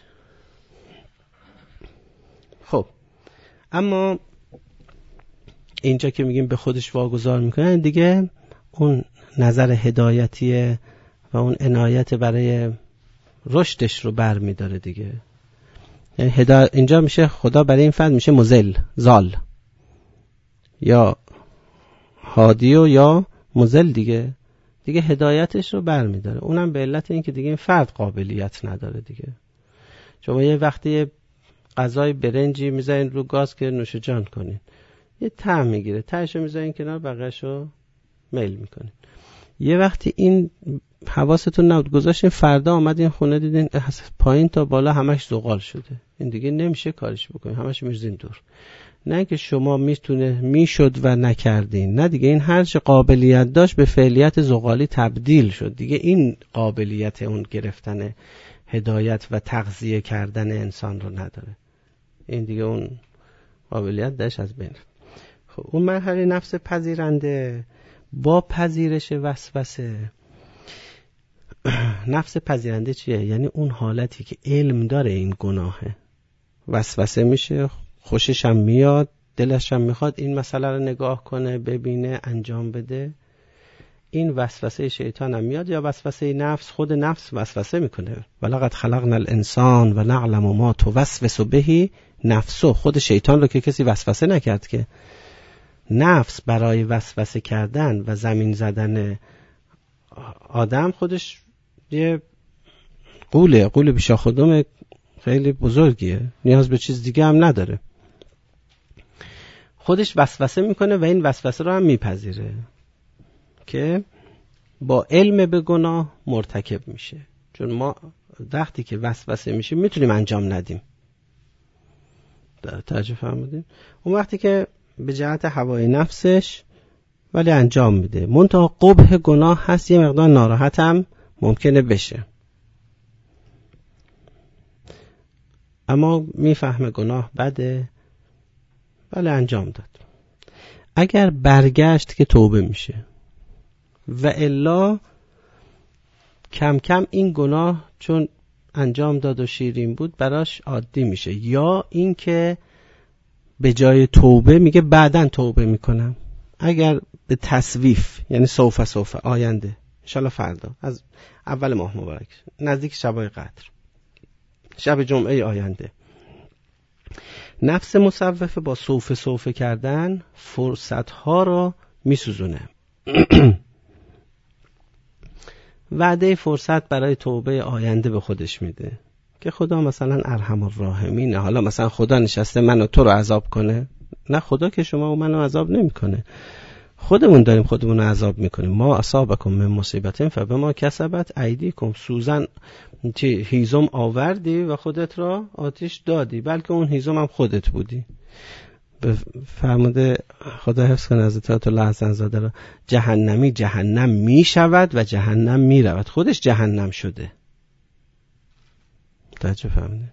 Speaker 1: خب اما اینجا که میگیم به خودش واگذار میکنن دیگه، اون نظر هدایتیه و اون عنایت برای رشدش رو بر میداره دیگه. یعنی اینجا میشه خدا برای این فرد میشه مذل، زال، یا هادی و یا مذل دیگه هدایتش رو بر میداره. اونم به علت این که دیگه این فرد قابلیت نداره دیگه. شما یه وقتی غذای برنجی میذارین رو گاز که نوش جان کنین، یه طعم میگیره، تهشو میذارین کنار، بقیه‌شو میل میکنین. یه وقتی این حواستون نبود، گذاشتین، فردا آمدین خونه دیدین پایین تا بالا همش زغال شده، این دیگه نمیشه کارش بکنین، همش میرزین دور. نه که شما میشد و نکردین، نه دیگه این هر چه قابلیت داشت به فعلیت زغالی تبدیل شد دیگه. این قابلیت اون گرفتن هدایت و تغذیه کردن انسان رو نداره، این دیگه اون قابلیت داشت از بین. خب اون مرحله نفس پذیرنده با پذیرش وسوسه. نفس پذیرنده چیه؟ یعنی اون حالتی که علم داره این گناهه، وسوسه میشه، خوشش هم میاد، دلش هم میخواد این مسئله رو نگاه کنه، ببینه، انجام بده. این وسوسه شیطان هم میاد، یا وسوسه نفس، خود نفس وسوسه میکنه. ولقد خلقنا الانسان و نعلم ما توسوس به نفسه. خود شیطان رو که کسی وسوسه نکرد که. نفس برای وسوسه کردن و زمین زدن آدم خودش یه قول بیشا خودم خیلی بزرگیه، نیاز به چیز دیگه هم نداره. خودش وسوسه میکنه و این وسوسه رو هم میپذیره که با علم به گناه مرتکب میشه. چون ما وقتی که وسوسه میشه میتونیم انجام ندیم، توجه فرمودین؟ اون وقتی که به جهت هوای نفسش ولی انجام میده، منتها قبح گناه هست، یه مقدار ناراحت هم ممکنه بشه، اما میفهمه گناه بده ولی انجام داد. اگر برگشت که توبه میشه، و الا کم کم این گناه چون انجام داد و شیرین بود براش عادی میشه، یا این که به جای توبه میگه بعدن توبه میکنم. اگر به تسویف، یعنی سوف آینده، انشالله فردا از اول ماه مبارک نزدیک شبای قدر، شب جمعه آینده، نفس مصوفه با سوف کردن فرصتها رو میسوزونه. وعده فرصت برای توبه آینده به خودش میده که خدا مثلا ارحم الراحمینه. حالا مثلا خدا نشسته منو تو رو عذاب کنه؟ نه خدا که شما و منو عذاب نمیکنه، خودمون داریم خودمون رو عذاب میکنیم. ما اصابکم من مصیبت فبما کسبت ایدیکم. سوزن هیزم آوردی و خودت را آتش دادی، بلکه اون هیزم هم خودت بودی. فرموده خدا حفظ کنه حضرت آیت الله حسن زاده را، جهنمی جهنم میشود و جهنم میرود، خودش جهنم شده. توجه فرموده.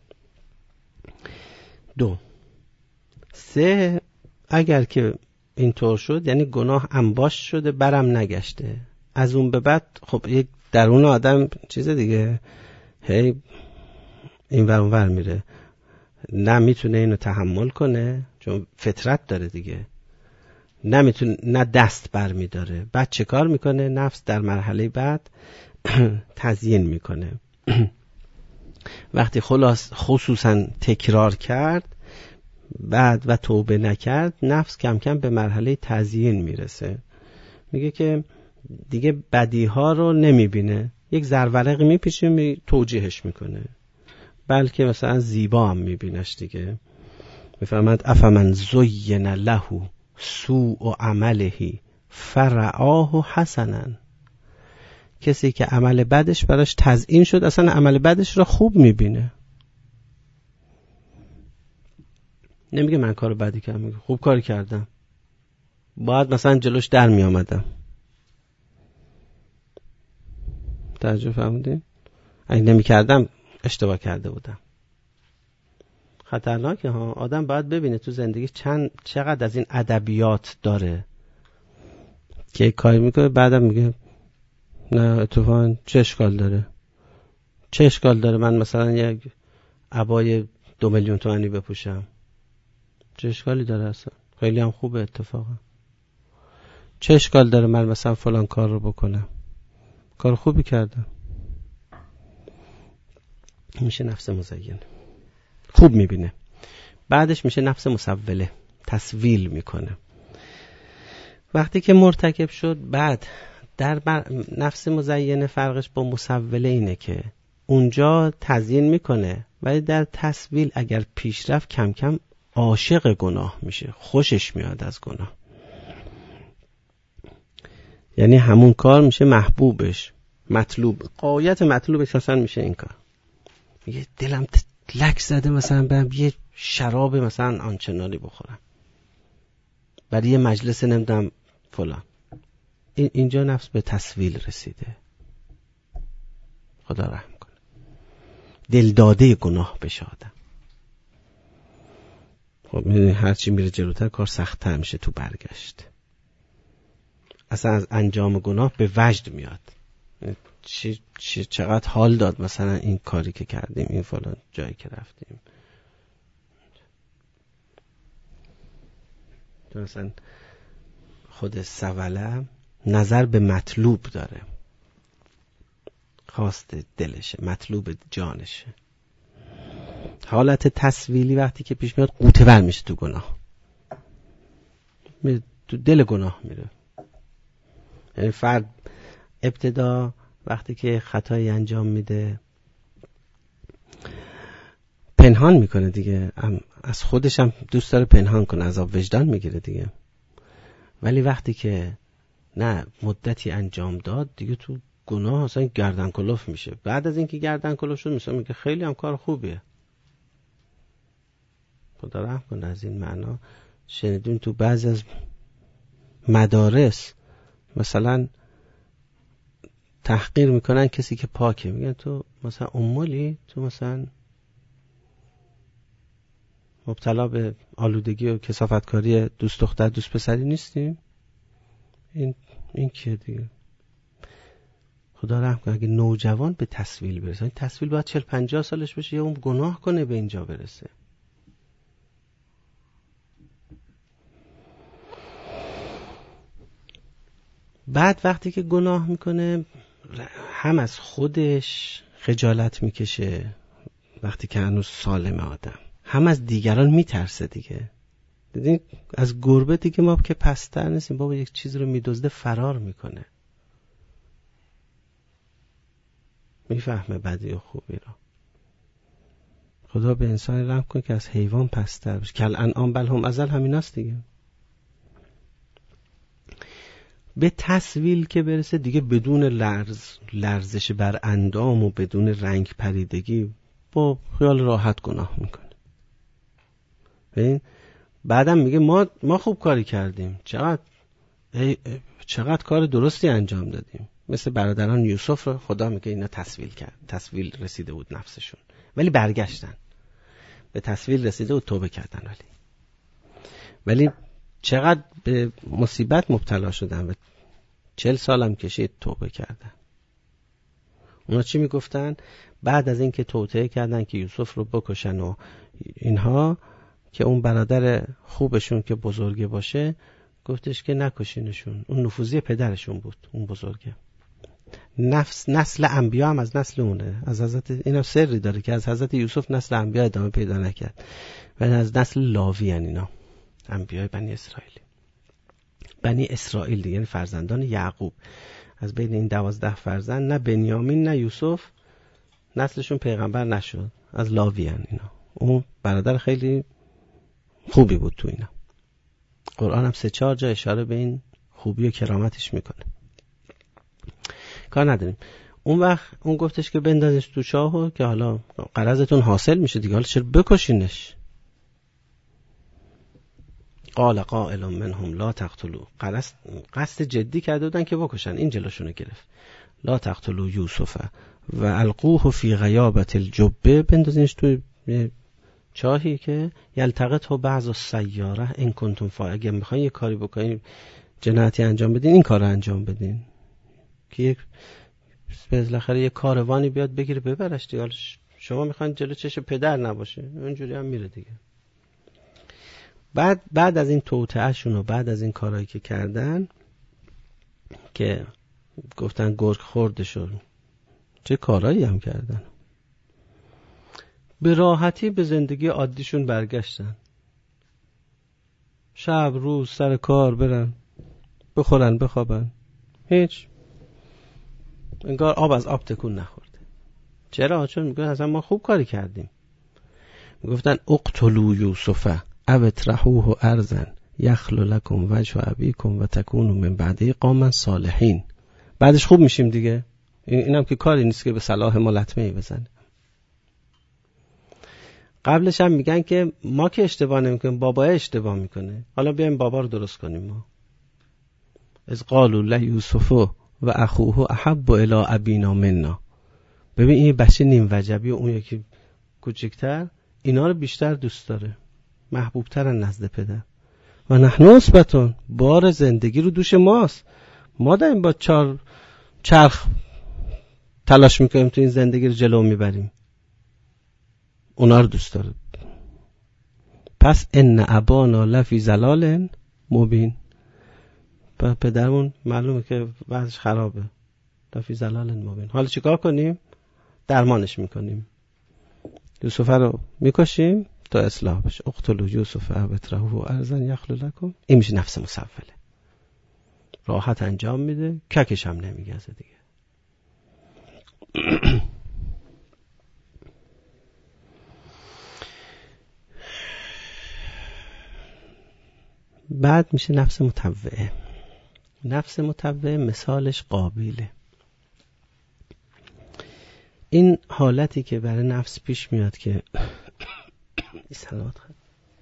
Speaker 1: 2 3 اگر که اینطور شد یعنی گناه انباش شده برم نگشته، از اون به بعد خب یک درون آدم چیز دیگه، هی این ور اون ور میره، نه میتونه اینو تحمل کنه چون فطرت داره دیگه، نمیتونه، نه دست بر میداره. بعد چه کار میکنه؟ نفس در مرحله بعد تزیین میکنه. وقتی خصوصا تکرار کرد بعد و توبه نکرد، نفس کم کم به مرحله تزیین میرسه. میگه که دیگه بدیها رو نمیبینه، یک زرورقی میپیچه توجیهش میکنه، بلکه مثلا زیبا هم میبینش دیگه. میفرماد افمن زین له سوء عمله فرآه حسنا. کسی که عمل بدش براش تزیین شد اصلا عمل بدش رو خوب میبینه. نمیگه من کار بدی کردم، میگه خوب کار کردم، باید مثلا جلوش در می آمدم. توجه فرمودین؟ اگه نمی کردم اشتباه کرده بودم. خطرناکه ها. آدم باید ببینه تو زندگی چقدر از این ادبیات داره که یک کاری میکنه بعدم میگه نه اتفاقا چه اشکال داره، چه اشکال داره من مثلا یک عبای 2 میلیون تومانی بپوشم، چه اشکالی داره اصلا، خیلی هم خوبه اتفاقا. چه اشکال داره من مثلا فلان کار رو بکنم، کار خوبی کردم. میشه نفس مزین، خوب میبینه. بعدش میشه نفس مسوله، تسویل میکنه. وقتی که مرتکب شد بعد در نفس مزینه فرقش با مسوله اینه که اونجا تزیین میکنه، ولی در تسویل اگر پیشرفت کم کم عاشق گناه میشه، خوشش میاد از گناه، یعنی همون کار میشه محبوبش، مطلوب، غایت مطلوبش اصلا میشه این کار. میگه دلم لک زده مثلا برم یه شراب مثلا آنچنانی بخورم برای یه مجلس نمیدم فلان. اینجا نفس به تسویل رسیده. خدا رحم کنه. دلداده گناه بشه آدم. خب هرچی میره جلوتر کار سخت‌تر میشه تو برگشت. اصلا از انجام گناه به وجد میاد. چقدر حال داد مثلا این کاری که کردیم، این فلان جایی که رفتیم. مثلا خود سوله نظر به مطلوب داره، خواست دلشه، مطلوب جانشه. حالت تسویلی وقتی که پیش میاد قوطه ور میشه تو گناه، تو دل گناه میره. یعنی فرد ابتدا وقتی که خطایی انجام میده پنهان میکنه دیگه، از خودش هم دوست داره پنهان کنه، عذاب وجدان میگیره دیگه. ولی وقتی که نه مدتی انجام داد دیگه تو گناه اصلا گردن کلوف میشه. بعد از اینکه گردن کلوف شد میگه خیلی هم کار خوبیه. خدا رحم کنه. از این معنا شنیدیم تو بعضی از مدارس مثلا تحقیر میکنن کسی که پاکه، میگن تو مثلا امولی، تو مثلا مبتلا به آلودگی و کثافتکاری دوست دختر دوست پسری نیستیم. این که دیگه خدا رحم کنه. اگه نوجوان به تسویل برسه، این تسویل باید 40-50 سالش بشه یا اون گناه کنه به اینجا برسه. بعد وقتی که گناه میکنه هم از خودش خجالت میکشه وقتی که هنوز سالمه آدم، هم از دیگران میترسه دیگه. دیدین از گربه دیگه ما که پستر نیستیم، بابا یک چیز رو میدزده فرار میکنه، میفهمه بدی و خوبی رو. خدا به انسان رحم کنه که از حیوان پستر بشه. کل انعام بل هم اضل، همیناست دیگه. به تصویل که برسه دیگه بدون لرزش بر اندام و بدون رنگ پریدگی با خیال راحت گناه میکنه. ببین بعدم میگه ما خوب کاری کردیم، چقدر کار درستی انجام دادیم. مثل برادران یوسف رو خدا میگه اینا تصویل رسیده بود نفسشون، ولی برگشتن. به تصویل رسیده و توبه کردن، ولی چقدر به مصیبت مبتلا شدن و 40 سالم کشید توبه کردن. اونا چی میگفتن؟ بعد از اینکه توطئه کردن که یوسف رو بکشن و اینها، که اون برادر خوبشون که بزرگه باشه گفتش که نکشینشون، اون نفوذی پدرشون بود اون بزرگه. نسل انبیا هم از نسل اونه. از حضرت اینا سری داره که از حضرت یوسف نسل انبیا ادامه پیدا نکرد، ولی از نسل لاوی ان اینا انبیای بنی اسرائیل دیگه، یعنی فرزندان یعقوب. از بین این 12 فرزند نه بنیامین نه یوسف نسلشون پیغمبر نشد، از لاوی ان اینا. اون برادر خیلی خوبی بود تو اینا. قرآن هم 3-4 جا اشاره به این خوبی و کرامتش میکنه. کار نداریم. اون وقت اون گفتش که بندازش تو چاهو که حالا غرضتون حاصل میشه دیگه، حالا چرا بکشینش؟ قال قائل منهم لا تقتلوا، قصد جدی کرده بودن که بکشن، این جلوشونو گرفت. لا تقتلوا یوسف و القوه فی غیابت الجبه، بندازینش تو چاهی که یلتقطه بعض السیاره ان کنتم فاعلین. اگه میخواین یه کاری بکنین، جنایتی انجام بدین، این کارو انجام بدین که یک بالاخره یه کاروانی بیاد بگیره ببرش دیگه. شما میخواین جلو چش پدر نباشه، اونجوری هم میره دیگه. بعد از این توطئه‌شون و بعد از این کارهایی که کردن که گفتن گرگ خوردشون، چه کارهایی هم کردن، به راحتی به زندگی عادیشون برگشتن. شب روز سر کار برن، بخورن بخوابن، هیچ، انگار آب از آب تکون نخورده. چرا؟ چون میگن اصلا ما خوب کاری کردیم. میگفتن اقتلوا یوسف او اطرحوه ارضا یخل لکم وجه ابیکم و تکونوا من بعده قوما صالحین. بعدش خوب میشیم دیگه. اینم که کاری نیست که به صلاح ما لطمه‌ای بزنه. قبلش هم میگن که ما که اشتباه نمیکنیم، بابا اشتباه میکنه، حالا بیایم بابا رو درست کنیم. ما از قالوا لیوسف و اخوه احب الی ابینا منا. ببین این بچه نیم وجبی و اون یکی کوچکتر اینا رو بیشتر دوست داره، محبوبترن نزد پدر. و نحن عصبتون، بار زندگی رو دوش ماست، ما داریم با 4 چرخ تلاش میکنیم تو این زندگی رو جلو میبریم، اونا رو دوست داره. پس ان ابانا لفی ضلال مبین، پدرمون معلومه که وضعش خرابه، لفی ضلال مبین. حالا چیکار کنیم؟ درمانش میکنیم، یوسف رو میکشیم تا اصلاح بشه. اقتلوا یوسف او اطرحوه ارضا یخل لکم. این میشه نفس مسوله، راحت انجام میده، ککش هم نمیگزه دیگه. بعد میشه نفس مطوعه. نفس مطوعه مثالش قابیله. این حالتی که برای نفس پیش میاد که سلامت خواهد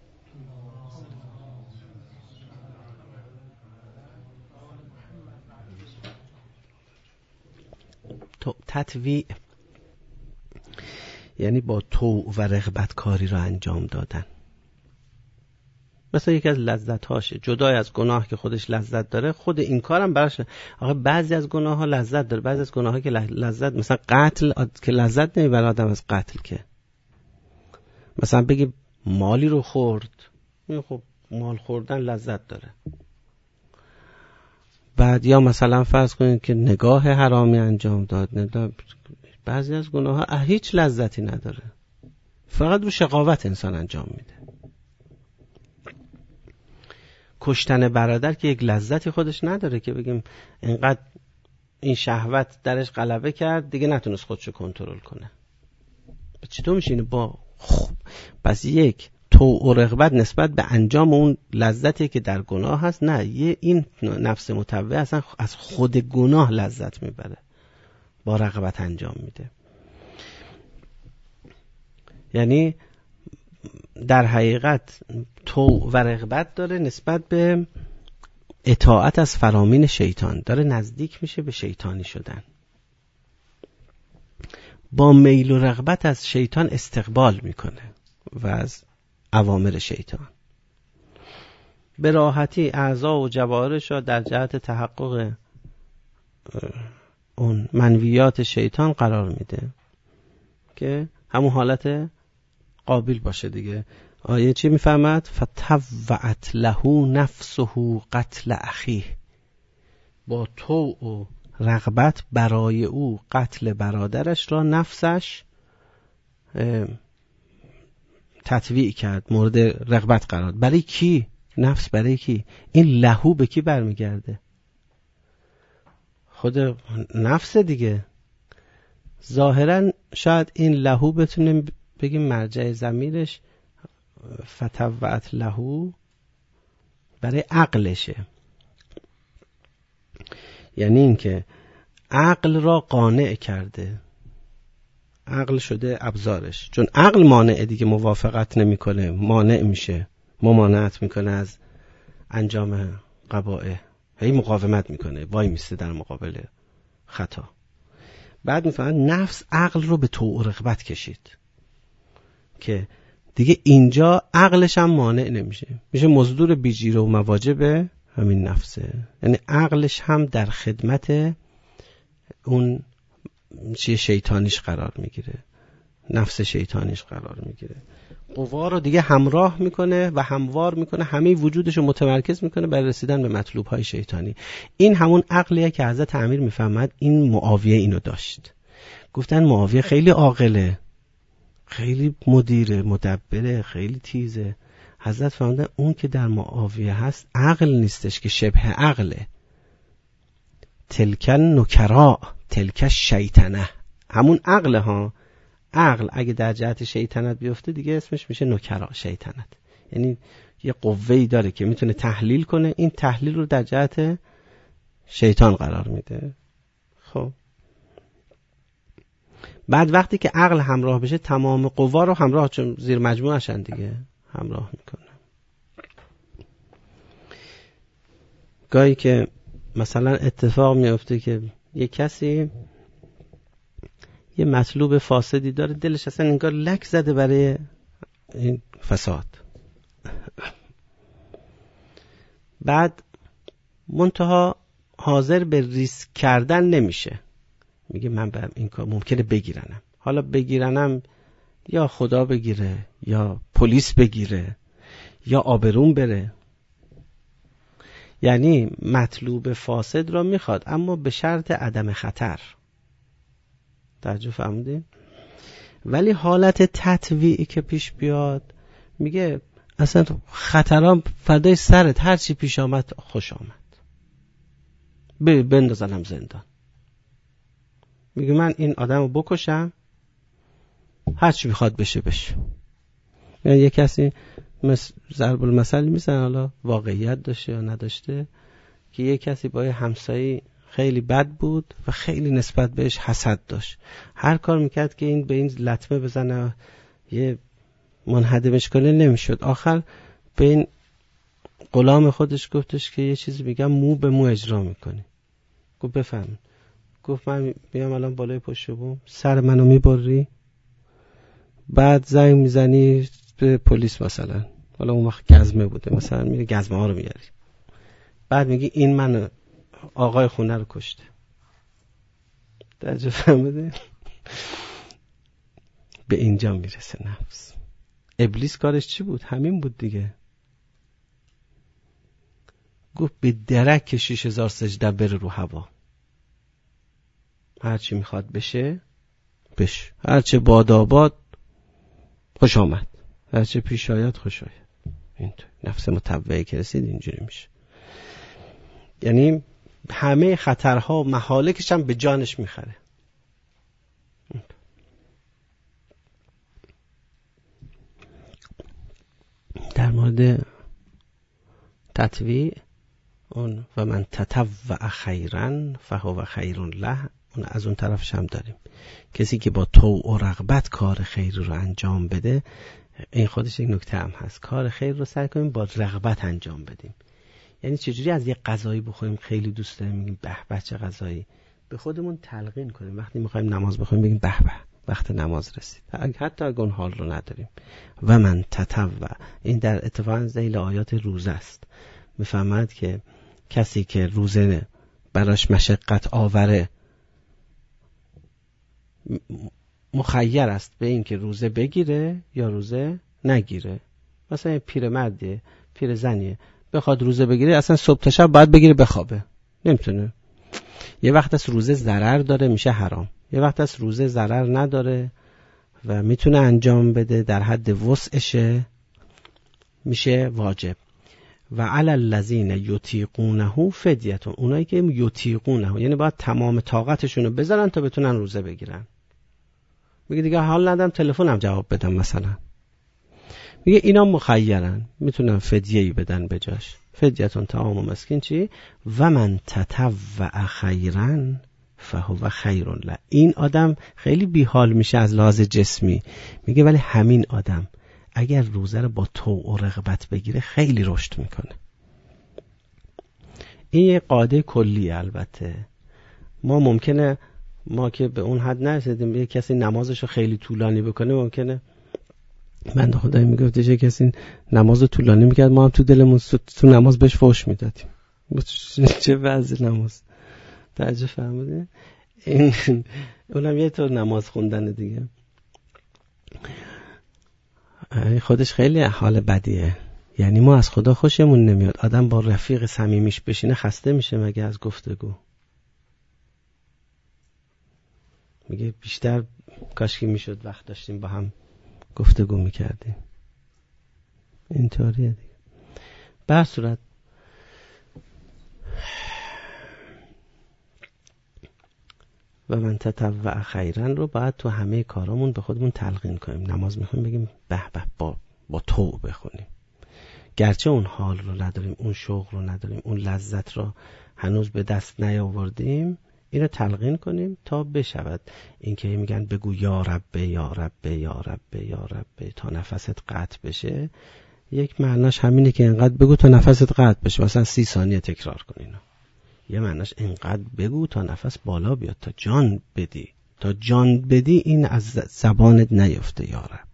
Speaker 1: تطویع، یعنی با طوع و رغبت کاری رو انجام دادن. مثلا یکی از لذت‌هاشه، جدای از گناه که خودش لذت داره، خود این کارم براش. آخه بعضی از گناه‌ها لذت داره، بعضی از گناه‌ها که لذت، مثلا قتل که لذت نمیبره آدم از قتل. که مثلا بگی مالی رو خورد، خب مال خوردن لذت داره. بعد یا مثلا فرض کنید که نگاه حرامی انجام داد، بعضی از گناه‌ها هیچ لذتی نداره، فقط رو شقاوت انسان انجام میده. کشتن برادر که یک لذتی خودش نداره که بگیم اینقدر این شهوت درش غلبه کرد دیگه نتونست خودشو کنترل کنه. چطور میشه اینو با خب پس یک طوع و رغبت نسبت به انجام اون لذتی که در گناه هست، نه، این نفس متوع اصلا از خود گناه لذت میبره، با رغبت انجام میده. یعنی در حقیقت طوع و رغبت داره نسبت به اطاعت از فرامین شیطان، داره نزدیک میشه به شیطانی شدن، با میل و رغبت از شیطان استقبال میکنه و از اوامر شیطان به راحتی اعضا و جوارش را در جهت تحقق اون منویات شیطان قرار میده که همون حالت قابل باشه دیگه. آیه چی میفهمد؟ فتوعت له نفسه قتل اخیه، با طوع و رغبت برای او قتل برادرش را نفسش تطویع کرد، مورد رغبت قرار. برای کی؟ نفس برای کی؟ این لهو به کی برمیگرده؟ خود نفس دیگه. ظاهرا شاید این لهو بتونیم بگیم مرجع ضمیرش فتوعت لهو برای عقلشه، یعنی اینکه عقل را قانع کرده، عقل شده ابزارش، چون عقل مانع دیگه، موافقت نمیکنه، مانع میشه، ممانعت میکنه از انجام قبائح، هی مقاومت میکنه، وای میسته در مقابل خطا. بعد میفهمن نفس عقل رو به طوع و رغبت کشید که دیگه اینجا عقلش هم مانع نمیشه، میشه مزدور بیجیره و مواجب همین نفسه. یعنی عقلش هم در خدمت اون چیه شیطانیش قرار میگیره، نفس شیطانیش قرار میگیره، قوا رو دیگه همراه میکنه و هموار میکنه، همه وجودش رو متمرکز میکنه برای رسیدن به مطلوب های شیطانی. این همون عقلیه که حضرت امیر میفهمد این معاویه اینو داشت. گفتن معاویه خیلی عاقله، خیلی مدیره، مدبره، خیلی تیزه. حضرت فهمیدن اون که در معاویه هست عقل نیستش که شبه عقله. تلکن نکرا تلک شیطنه، همون عقل ها. عقل اگه در جهت شیطنت بیفته دیگه اسمش میشه نکرا، شیطنت. یعنی یه قوه‌ای داره که میتونه تحلیل کنه، این تحلیل رو در جهت شیطان قرار میده. خب بعد وقتی که عقل همراه بشه تمام قوا رو همراه، چون زیر مجموعه‌شن دیگه، همراه میکنه. گاهی که مثلا اتفاق میفته که یه کسی یه مطلوب فاسدی داره، دلش اصلا انگار لک زده برای این فساد، بعد منتها حاضر به ریسک کردن نمیشه، میگه من به این کار ممکنه بگیرنم، حالا بگیرنم یا خدا بگیره یا پلیس بگیره یا آبروم بره. یعنی مطلوب فاسد را میخواد اما به شرط عدم خطر. توجه فرمودین؟ ولی حالت تطویعی که پیش بیاد میگه اصلا خطرام فدای سرت، هر چی پیش آمد خوش آمد، بندازنم زندان. میگه من این آدمو بکشم، هر چی بخواد بشه بشه. یعنی یه کسی ضرب المثل میزنه، حالا واقعیت داشته یا نداشته، که یه کسی با یه همسایه خیلی بد بود و خیلی نسبت بهش حسد داشت، هر کار میکرد که این به این لطمه بزنه، یه منهدمش کنه، نمیشد. آخر به این غلام خودش گفتش که یه چیزی میگم مو به مو اجرا میکنی. گفت بفهم. گفت من میام الان بالای پشت بوم، سر منو میبری، بعد زنگ میزنی به پلیس، مثلا حالا اون وقت گزمه بوده، مثلا میگه گزمه ها رو میاری، بعد میگی این من آقای خونه رو کشته. درجه فهمیده؟ به اینجا میرسه نفس. ابلیس کارش چی بود؟ همین بود دیگه. گفت به درک 6000 سجده بره رو هوا، هرچی میخواد بشه بشه، هرچه باداباد خوش آمد، هرچه پیش آید خوش آید. اینطور نفس متوعی که رسید اینجوری میشه. یعنی همه خطرها و مهالکش هم به جانش میخره. مورد تطویع اون و من تطوع خیرا فهو خیر له، اون از اون طرفش هم داریم. کسی که با طوع و رغبت کار خیر رو انجام بده، این خودش یک نکته هم هست. کار خیر رو سعی کنیم با رغبت انجام بدیم. یعنی چجوری از یک غذایی بخوریم خیلی دوست داریم میگیم به به چه غذایی، به خودمون تلقین کنیم وقتی میخوایم نماز بخونیم بگیم به به وقت نماز رسید، حتی اگه اون حال رو نداریم. و من تطوع، این در اتفاقا ذیل آیات روزه است. میفهمد که کسی که روزه براش مشقت آوره مخیر است به این که روزه بگیره یا روزه نگیره. مثلا پیرمردیه، پیرزنیه، بخواد روزه بگیره اصلا صبح تا شب باید بگیره بخوابه، نمیتونه. یه وقت از روزه ضرر داره میشه حرام، یه وقت از روزه ضرر نداره و میتونه انجام بده در حد وسعشه میشه واجب. و علی الذین یطیقونه فدیه، اونایی که یطیقونه یعنی باید تمام طاقتشون رو بذارن تا بتونن روزه بگیرن. میگه دیگه حال ندارم تلفنم جواب بدم مثلا، میگه اینا مخیرن میتونن فدیه‌ای بدن بجاش. فدیتون طعام مسکین چی؟ و من تطوع خیرا فهو خیر له. این آدم خیلی بیحال میشه از لحاظ جسمی، میگه ولی همین آدم اگر روزه رو با طوع و رغبت بگیره خیلی رشد میکنه. این یه قاعده کلیه. البته ما ممکنه ما که به اون حد نرسیدیم یه کسی نمازشو خیلی طولانی بکنه، ممکنه من خدایی میگفت چه کسی نماز طولانی میکرد ما هم تو دلمون تو نماز بهش فحش میدادیم. چه وضع نماز تعجب فهمیده؟ این اونم یه طور نماز خوندن دیگه، خودش خیلی حال بدیه. یعنی ما از خدا خوشمون نمیاد، آدم با رفیق صمیمیش بشینه خسته میشه مگه از گفتگو. میگه بیشتر کاشکی میشد وقت داشتیم با هم گفتگو میکردیم. اینطوریه دیگه. به هر صورت و من تطوع خیرا رو باید تو همه کارامون به خودمون تلقین کنیم. نماز میخونیم بگیم به به با طوع بخونیم، گرچه اون حال رو نداریم، اون شوق رو نداریم، اون لذت رو هنوز به دست نیاوردیم، اینو تلقین کنیم تا بشود. این که میگن بگو یا رب یا رب یا رب یا رب تا نفست قطع بشه، یک معناش همینه که اینقدر بگو تا نفست قطع بشه، مثلا 30 ثانیه تکرار کن اینو. یه معناش اینقدر بگو تا نفس بالا بیاد، تا جان بدی، تا جان بدی این از زبانت نیفته یا رب.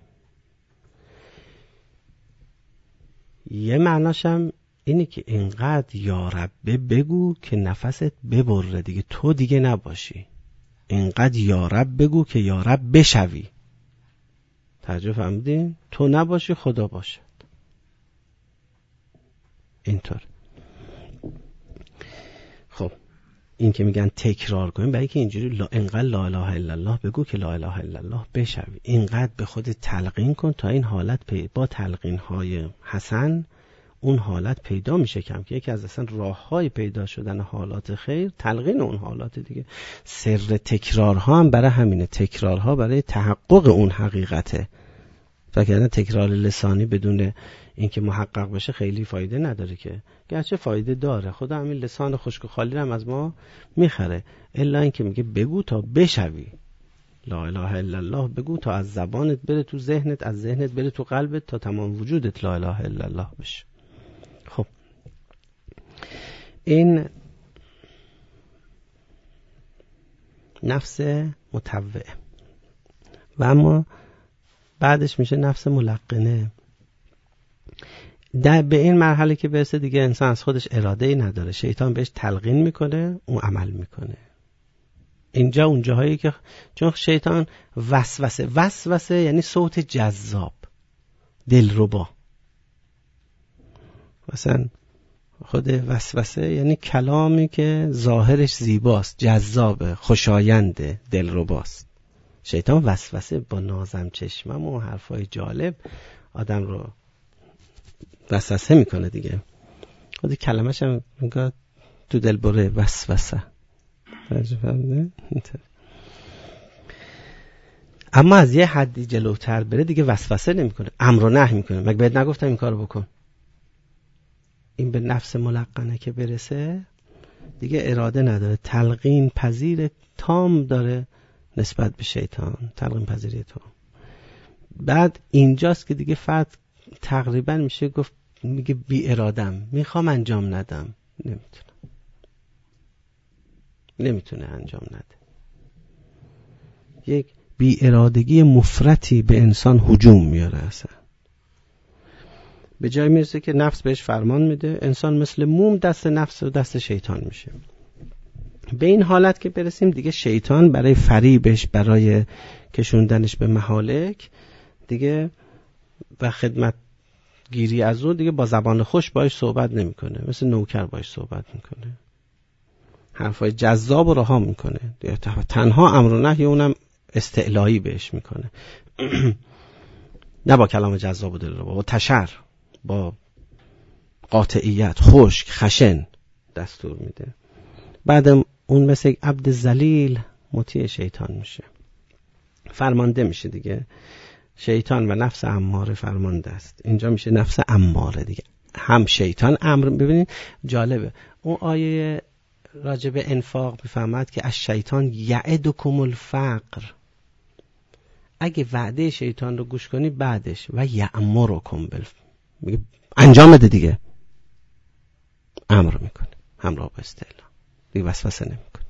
Speaker 1: یه معناش هم اینه که اینقدر یا رب بگو که نفست ببره دیگه، تو دیگه نباشی. اینقدر یا رب بگو که یا رب بشوی. توجه فهمیدین؟ تو نباشی خدا باشه. اینطور. خب این که میگن تکرار کنیم، برای که اینجوری اینقدر لا اله الا الله بگو که لا اله الا الله بشوی. اینقدر به خود تلقین کن تا این حالت با تلقین های حسن اون حالت پیدا میشه. کم که یکی از اصلا راههای پیدا شدن حالات خیر تلقین اون حالات دیگه. سر تکرارها هم برای همینه، تکرارها برای تحقق اون حقیقته. فکر تکرار لسانی بدون اینکه محقق بشه خیلی فایده نداره، که گرچه فایده داره، خدا همین لسان خشک و خالی هم از ما میخره، الا اینکه میگه بگو تا بشوی. لا اله الا الله بگو تا از زبانت بره تو ذهنت، از ذهنت بره تو قلبت، تا تمام وجودت لا اله الا الله بشه. خب این نفس مطوعه و اما بعدش میشه نفس ملقنه. به این مرحله که برسه دیگه انسان از خودش اراده‌ای نداره، شیطان بهش تلقین میکنه، اون عمل میکنه. اینجا اون جاهایی که چون شیطان وسوسه یعنی صوت جذاب، دلربا. مثلا خود وسوسه یعنی کلامی که ظاهرش زیباست، جذابه، خوشاینده، دلرباست. شیطان وسوسه با نازم چشمم و حرفای جالب آدم رو وسوسه میکنه دیگه. خود کلمش هم میگه تو دل بره وسوسه. اما از یه حدی جلوتر بره دیگه وسوسه نمیکنه، امر و نهی میکنه. مگه بهت نگفتم این کارو بکن؟ این به نفس ملقنه که برسه دیگه اراده نداره، تلقین پذیر تام داره نسبت به شیطان، تلقین پذیری تام. بعد اینجاست که دیگه فرد تقریبا میشه گفت میگه بی ارادم میخوام انجام ندم، نمیتونه انجام نده. یک بی ارادگی مفرطی به انسان هجوم میاره، اصلا به جای میرسه که نفس بهش فرمان میده، انسان مثل موم دست نفس و دست شیطان میشه. به این حالت که برسیم دیگه شیطان برای فریبش، برای کشوندنش به مهالک دیگه و خدمت گیری از اون دیگه با زبان خوش باش صحبت نمیکنه، مثل نوکر باش صحبت میکنه، حرفای جذاب رو رها میکنه، تنها امر و نهی اونم استعلایی بهش میکنه نه با کلام جذاب و دلربا، با تشر، با قاطعیت، خشک، خشن دستور میده. بعد اون مثل یک عبد ذلیل مطیع شیطان میشه، فرمانده میشه دیگه. شیطان و نفس اماره فرمانده است، اینجا میشه نفس اماره دیگه، هم شیطان امر. ببینید جالبه اون آیه راجب انفاق میفهمد که از شیطان یعدکم الفقر، اگه وعده شیطان رو گوش کنی بعدش و یأمرکم میگه انجام بده دیگه، امر میکنه همراه با استعلا، دیگه وسوسه نمیکنه،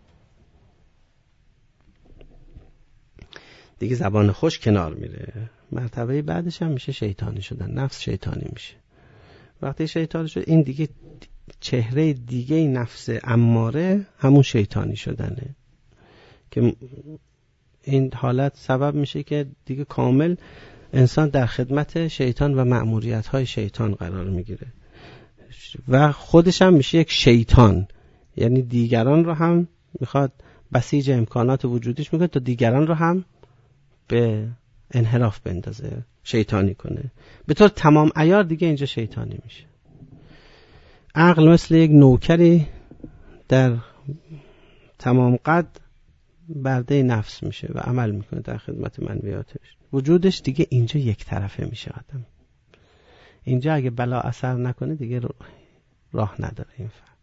Speaker 1: دیگه زبان خوش کنار میره. مرتبه بعدش هم میشه شیطانی شدن، نفس شیطانی میشه. وقتی شیطانی شد این دیگه چهره دیگه نفس اماره همون شیطانی شدنه که این حالت سبب میشه که دیگه کامل انسان در خدمت شیطان و مأموریت‌های شیطان قرار میگیره و خودش هم میشه یک شیطان، یعنی دیگران رو هم میخواد بسیج امکانات وجودیش میکنه تا دیگران رو هم به انحراف بندازه، شیطانی کنه. به طور تمام عیار دیگه اینجا شیطانی میشه. عقل مثل یک نوکری در تمام قد برده نفس میشه و عمل میکنه در خدمت منویاتش. وجودش دیگه اینجا یک طرفه میشه. آدم اینجا اگه بلا اثر نکنه دیگه راه نداره این فرد،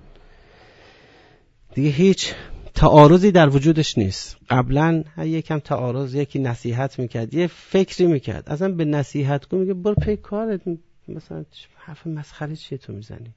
Speaker 1: دیگه هیچ تعارضی در وجودش نیست. قبلا یکم تعارض، یکی نصیحت میکرد، یه فکری میکرد، اصلا به نصیحت کن میگه برو پی کارت، مثلا حرف مسخره چیه تو میزنی.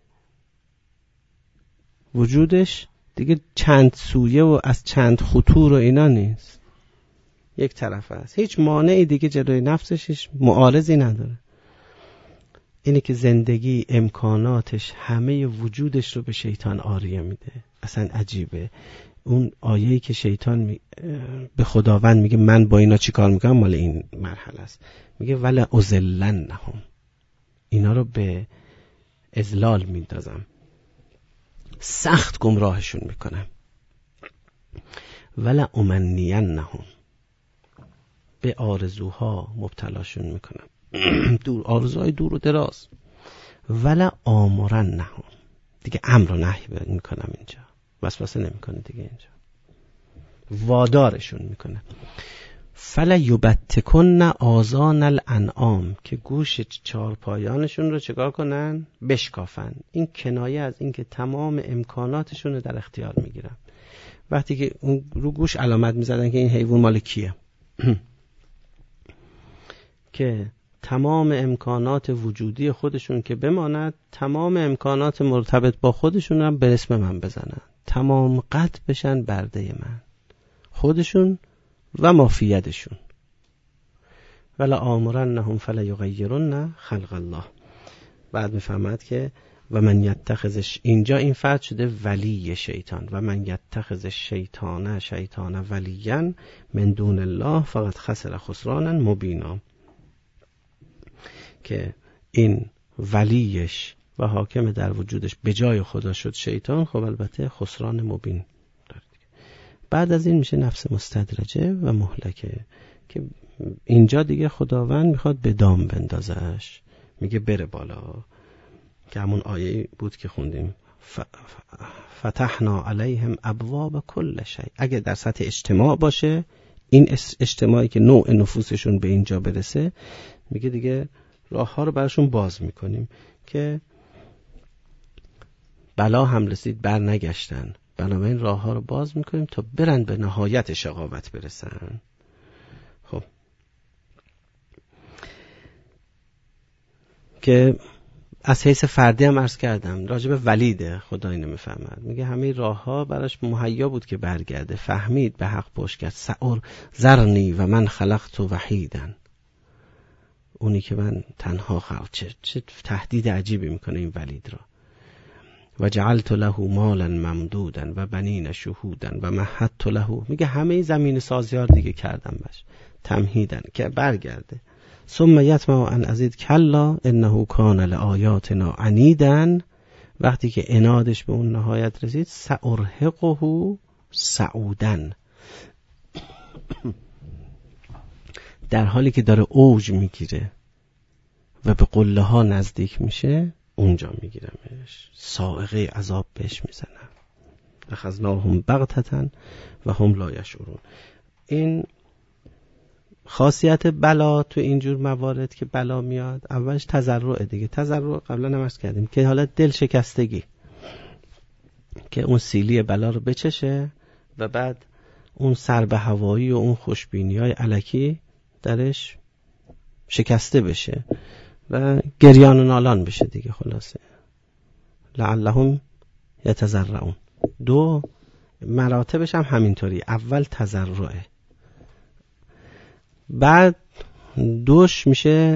Speaker 1: وجودش دیگه چند سویه و از چند خطور و اینا نیست، یک طرف است. هیچ مانعی دیگه جلوی نفسش، هیچ معارضی نداره. اینه که زندگی امکاناتش همه وجودش رو به شیطان عاریه میده. اصلا عجیبه اون آیه‌ای که شیطان به خداوند میگه من با اینا چی کار میکنم، مال این مرحله است. میگه ولا اذلنهم، اینا رو به اذلال میندازم، سخت گمراهشون میکنم. ولا امنینهم، به آرزوها مبتلاشون میکنم، دور آرزوهای دور و دراز. ولا آمرنهم، دیگه امر و نهی میکنم اینجا، وسوسه نمیکنه دیگه اینجا، وادارشون میکنه. فلا یبتکن آذان الانعام، که گوش چارپایانشون رو چگاه کنن؟ بشکافن. این کنایه از این که تمام امکاناتشون رو در اختیار میگیرن. وقتی که اون رو گوش علامت میزدن که این حیوان مال کیه که تمام امکانات وجودی خودشون که بماند، تمام امکانات مرتبط با خودشون هم به اسم من بزنن، تمام قد بشن برده من، خودشون و مافیدشون. ولا آمرنهم فلا یغیرن خلق الله. بعد میفهمد که و من یتخذش، اینجا این فرد شده ولی شیطان، و من یتخذ شیطان ولیا من دون الله فقط خسر خسرانا مبینا، که این ولیش و حاکم در وجودش به جای خدا شد شیطان، خب البته خسران مبین داره. بعد از این میشه نفس مستدرجه و مهلکه، که اینجا دیگه خداوند میخواد به دام بندازش، میگه بره بالا، که همون آیه بود که خوندیم فتحنا علیهم ابواب کل شیء. اگه در سطح اجتماع باشه این اجتماعی که نوع نفوسشون به اینجا برسه، میگه دیگه راه ها رو براشون باز میکنیم که بلا هم رسید بر نگشتن، بنابراین راه ها رو باز میکنیم تا برن به نهایت شقاوت برسن. خب که از حیث فردی هم عرض کردم راجع به ولید خدا اینو میفهمد، میگه همه راه ها براش مهیا بود که برگرده، فهمید به حق پشت کرد، سعر ذرنی و من خلقت وحیدن، اونی که من تنها خلق. چه تهدید عجیبی میکنه این ولید را. و جعلت له مالا ممدودا و بنین شهودا و مهدت له، میگه همه زمین سازیار دیگه کردم بش تمهیدن که برگرده. ثم یطمع ان ازید کلا انه کان لآیاتنا عنیدا، وقتی که عنادش به اون نهایت رسید سأرهقه صعودا، در حالی که داره اوج میگیره و به قله ها نزدیک میشه اونجا میگیرمش، صاعقه عذاب بهش میزنم. اخذناهم بغتة و هم لا یشعرون. این خاصیت بلا تو اینجور موارد که بلا میاد، اولش تضرع دیگه. تضرع قبلا هم عرض کردیم که حالا دل شکستگی که اون سیلی بلا رو بچشه و بعد اون سر به هوایی و اون خوشبینی های الکی درش شکسته بشه و گریان و نالان بشه دیگه. خلاصه لعلهم یتضرعون. دو مراتبش هم همینطوری، اول تضرعه، بعد دوش میشه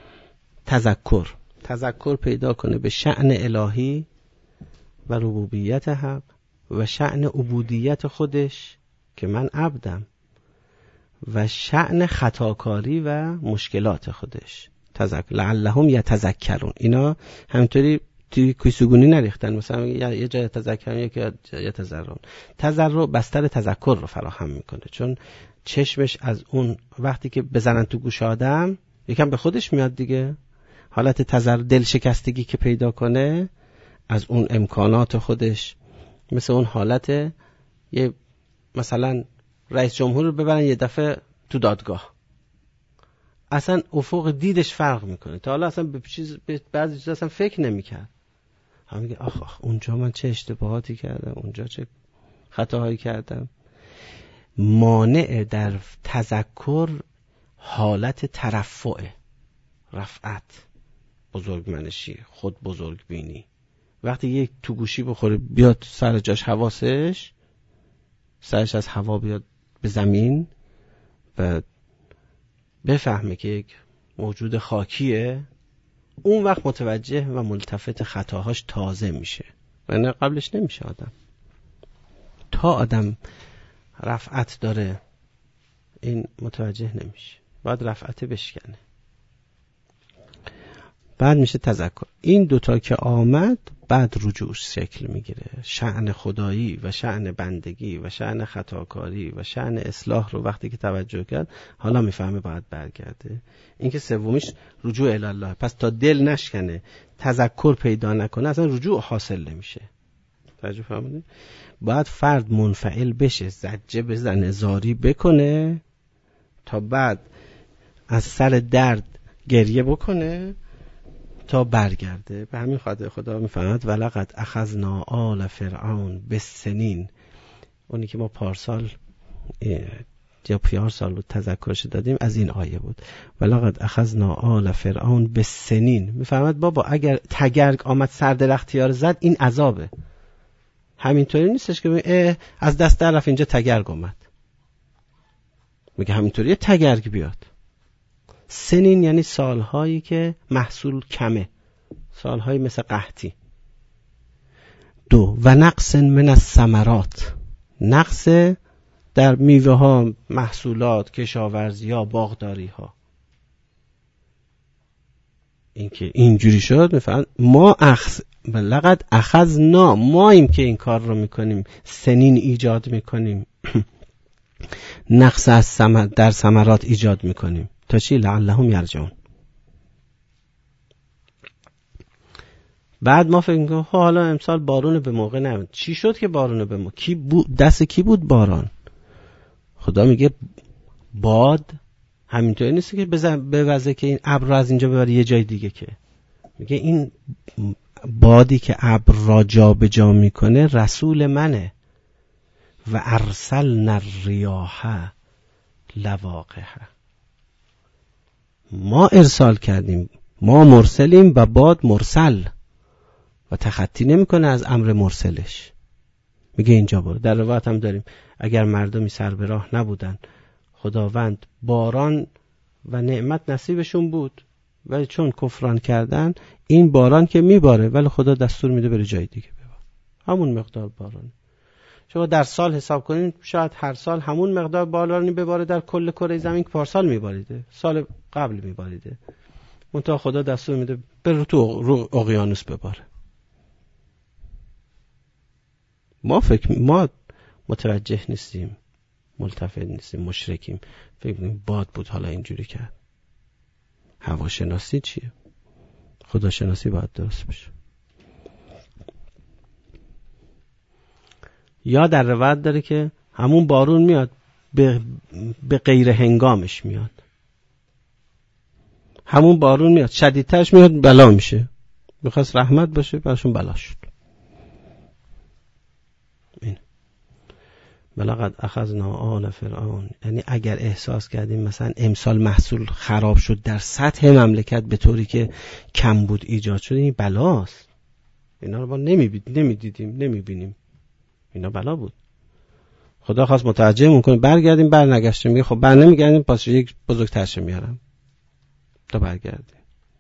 Speaker 1: تذکر پیدا کنه به شأن الهی و ربوبیت حق و شأن عبودیت خودش که من عبدم و شأن خطاکاری و مشکلات خودش. لعلهم یتذکرون. اینا همینطوری توی کیسوگونی نریختن، مثلا یه جای تذکرون یکی یتذرعون. تذرع بستر تذکر رو فراهم میکنه، چون چشمش از اون وقتی که بزنن تو گوش آدم یکم به خودش میاد دیگه، حالت دل شکستگی که پیدا کنه از اون امکانات خودش، مثل اون حالت یه مثلا رئیس جمهور رو ببرن یه دفعه تو دادگاه، اصلا افق دیدش فرق میکنه. تا حالا اصلا به بعضی چیزا اصلا فکر نمیکرد، هم میگه آخ اونجا من چه اشتباهاتی کردم، اونجا چه خطاهایی کردم. مانع در تذکر حالت ترفع، رفعت، بزرگمنشی، خود بزرگ بینی. وقتی یک تو گوشی بخوره بیاد سر جاش، حواسش سرش از هوا بیاد به زمین و بفهمه که یک موجود خاکیه، اون وقت متوجه و ملتفت خطاهاش تازه میشه و نه قبلش نمیشه. تا آدم رفعت داره این متوجه نمیشه، بعد رفعت بشکنه، بعد میشه تذکر. این دوتا که آمد بعد رجوع شکل میگیره، شأن خدایی و شأن بندگی و شأن خطاکاری و شأن اصلاح رو وقتی که توجه کرد حالا میفهمه باید برگرده. این که سومیش رجوع الی الله. پس تا دل نشکنه، تذکر پیدا نکنه، اصلا رجوع حاصل نمیشه. توجه فرمودید؟ باید فرد منفعل بشه، زجه بزنه، زاری بکنه، تا بعد از سر درد گریه بکنه تا برگرده. به همین خاطر خدا میفرماید ولقد اخذنا آل فرعون بالسنین. اونی که ما پارسال یا پیار سال بود تذکرش دادیم از این آیه بود، ولقد اخذنا آل فرعون بالسنین. میفرماید بابا اگر تگرگ آمد سر درختیار زد این عذابه. همینطوری نیستش که از دست در رفت اینجا تگرگ اومد، میگه همینطوری تگرگ بیاد. سنین یعنی سالهایی که محصول کمه، سالهایی مثل قحطی. دو و نقص من الثمرات، نقص در میوه ها، محصولات، کشاورزی ها، باغداری ها. این که اینجوری شد میفهمن ما لقد اخذنا، ماییم که این کار رو میکنیم، سنین ایجاد میکنیم، نقص از در ثمرات ایجاد میکنیم تا چی؟ لعلهم یرجعون. بعد ما فکر میکنیم حالا امسال بارون به موقع نمیاد. چی شد که بارون به موقع؟ دست کی بود باران؟ خدا میگه باد همینطوری نیست که بوزه که این ابر رو از اینجا ببره یه جای دیگه، که میگه این بادی که ابر را جا به جا میکنه رسول منه. و ارسلنا الریاح لواقح، ما ارسال کردیم، ما مرسلیم و باد مرسل و تخطی نمیکنه از امر مرسلش. میگه اینجا برو. در روایت هم داریم اگر مردمی سر به راه نبودن، خداوند باران و نعمت نصیبشون بود، ولی چون کفران کردن این باران که میباره، ولی خدا دستور میده بره جای دیگه ببار، همون مقدار باران. شما در سال حساب کنین شاید هر سال همون مقدار بارانی بباره در کل کره زمین که پارسال میباریده، سال قبل میباریده، منتها خدا دستور میده بره تو اقیانوس بباره. ما متوجه نیستیم، ملتفت نیستیم، مشرکیم، فکر می‌کنیم باد بود حالا اینجوری کرد. هواشناسی چیه؟ خداشناسی باید درست بشه. یا در روایت داره که همون بارون میاد به غیر هنگامش میاد، همون بارون میاد شدیدترش میاد بلا میشه، میخواست رحمت باشه براشون بلا شد. این بلغت اخذنا آل فرعون، یعنی اگر احساس کردیم مثلا امسال محصول خراب شد در سطح مملکت به طوری که کم بود ایجاد شده، این بلاست. اینا رو ما نمیدیدیم نمیبینیم، اینا بلا بود. خدا خواست متوجهمون کنه برگردیم، برنگشتیم. میگه خب بر نمیگردیم، پس یک بزرگترش میارم تا برگردیم.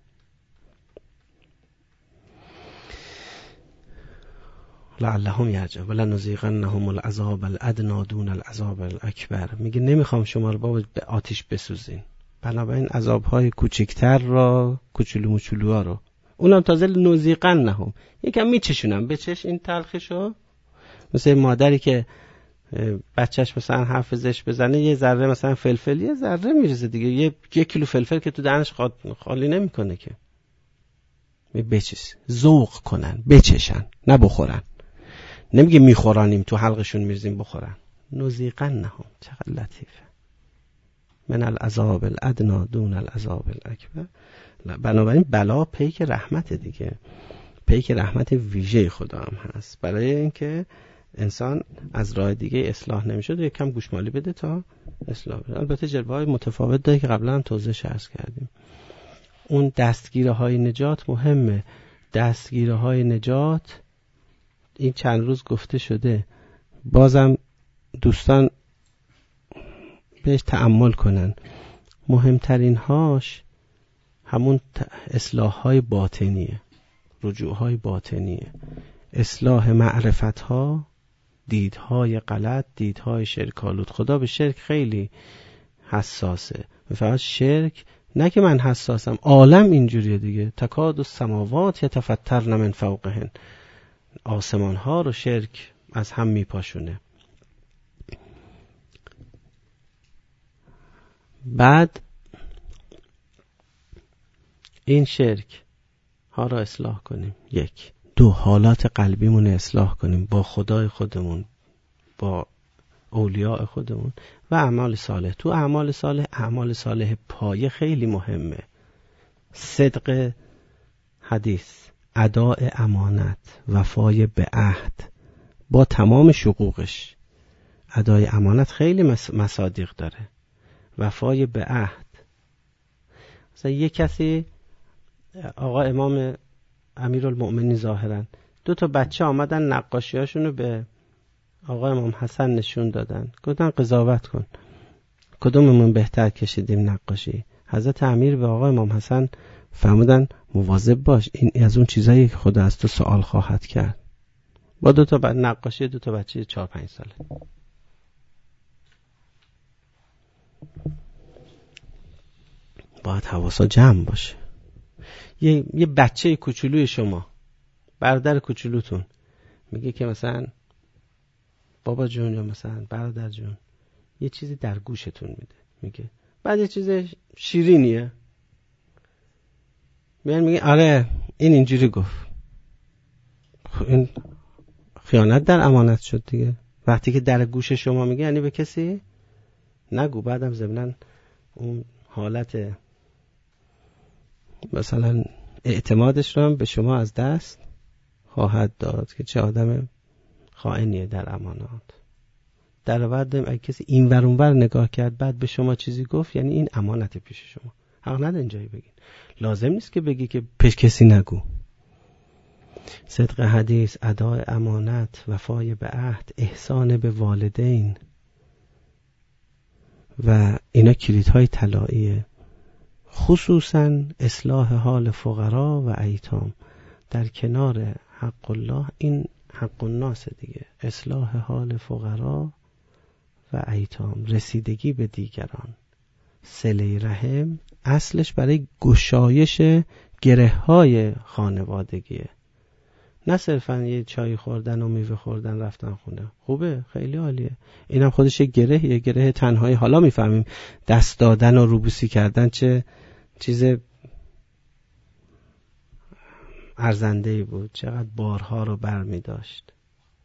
Speaker 1: لعلهم یرجعون ولنذیقنهم العذاب الادنی دون العذاب الاکبر. میگه نمیخوام شما رو بابا به آتش بسوزین، بنابراین عذابهای کوچکتر را، کوچولو موچولوها رو، اونم تازه نذیقنهم، یکم میچشونم بچش این تلخشو. مثل مادری که بچهش مثلا حرف زشت بزنه، یه ذره مثلا فلفل یه ذره میریزه دیگه، یک کیلو فلفل که تو دهنش خالی نمیکنه که. بچش، ذوق کنن، بچشن، نه بخورن. نمیگه میخورانیم تو حلقشون میریزیم بخورن. نذیقنهم، چقدر لطیفه. من العذاب الادنی دون العذاب الاکبر. بنابراین بلا پیک رحمت دیگه، پیک رحمت ویژه خدا هم هست برای اینکه انسان از راه دیگه اصلاح نمیشد، یکم گوشمالی بده تا اصلاح بده. البته جلوه‌های متفاوت داره که قبلا هم توضیحش عرض کردیم. اون دستگیره‌های نجات مهمه. دستگیره‌های نجات این چند روز گفته شده، بازم دوستان بهش تأمل کنن. مهمترین هاش همون اصلاح‌های باطنیه، رجوع‌های باطنیه، اصلاح معرفت‌ها، دیدهای غلط، دیدهای شرک‌آلود. خدا به شرک خیلی حساسه. فقط شرک نه که من حساسم، عالم اینجوریه دیگه. تکاد السماوات یتفطرن من فوقهن، آسمان ها رو شرک از هم میپاشونه. بعد این شرک ها رو اصلاح کنیم. یک. دو، حالات قلبیمون اصلاح کنیم با خدای خودمون، با اولیاء خودمون و اعمال صالح. تو اعمال صالح پایه خیلی مهمه. صدق حدیث، اداء امانت، وفای به عهد با تمام شقوقش. ادای امانت خیلی مصادیق داره، وفای به عهد. مثلا یه کسی، آقا امام امیرالمؤمنین ظاهرا 2 بچه آمدن نقاشیاشون رو به آقا امام حسن نشون دادن، گفتن قضاوت کن کدوممون بهتر کشیدیم نقاشی. حضرت امیر به آقا امام حسن فرمودن مواظب باش، این از اون چیزایی که خدا از تو سوال خواهد کرد. با 2 نقاشی 2 بچه 4-5 ساله. باید حواسا جمع باشه. یه بچه کوچولوی شما، برادر کوچولوتون میگه که مثلا بابا جون یا مثلا برادر جون یه چیزی در گوشتون میده، میگه بعد یه چیز شیرینیه، میگه آره این اینجوری گفت. این خیانت در امانت شد دیگه. وقتی که در گوش شما میگه یعنی به کسی نگو، بعدم ضمناً اون حالت مثلا اعتمادش رو هم به شما از دست خواهد داد که چه آدم خائنیه در امانات. در بعد اگه کسی این ور اون ور نگاه کرد بعد به شما چیزی گفت، یعنی این امانت پیش شما. حق نداره اینجایی بگین. لازم نیست که بگی که پیش کسی نگو. صدق حدیث، ادای امانت، وفای به عهد، احسان به والدین و اینا کلیدهای طلاییه. خصوصا اصلاح حال فقرا و ایتام در کنار حق الله. این حق الناس دیگه، اصلاح حال فقرا و ایتام، رسیدگی به دیگران، صله رحم، اصلش برای گشایش گره‌های خانوادگیه، نه صرفا یه چای خوردن و میوه خوردن رفتن خونه. خوبه، خیلی عالیه، اینم خودش یه گره تنهایی. حالا میفهمیم دست دادن و روبوسی کردن چه چیز ارزنده‌ای بود، چقدر بارها رو برمی داشت،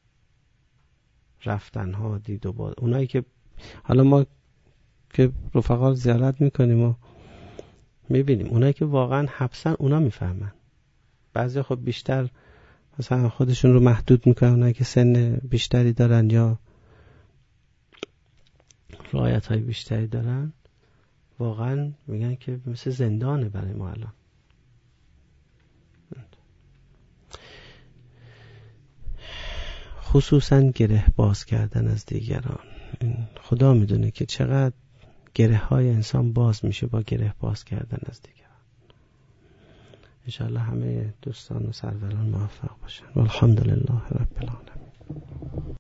Speaker 1: رفتنها، دید و بود. اونایی که حالا ما که رفقا زیارت میکنیم و میبینیم، اونایی که واقعا حبسن اونا میفهمن. بعضی خب بیشتر مثلا خودشون رو محدود میکنن، اونایی که سن بیشتری دارن یا رعایت های بیشتری دارن واقعا میگن که مثل زندانه برای ما الان. خصوصا گره باز کردن از دیگران. خدا میدونه که چقدر گره های انسان باز میشه با گره باز کردن از دیگران. انشاءالله همه دوستان و سروران موفق باشن. والحمدلله رب العالمین.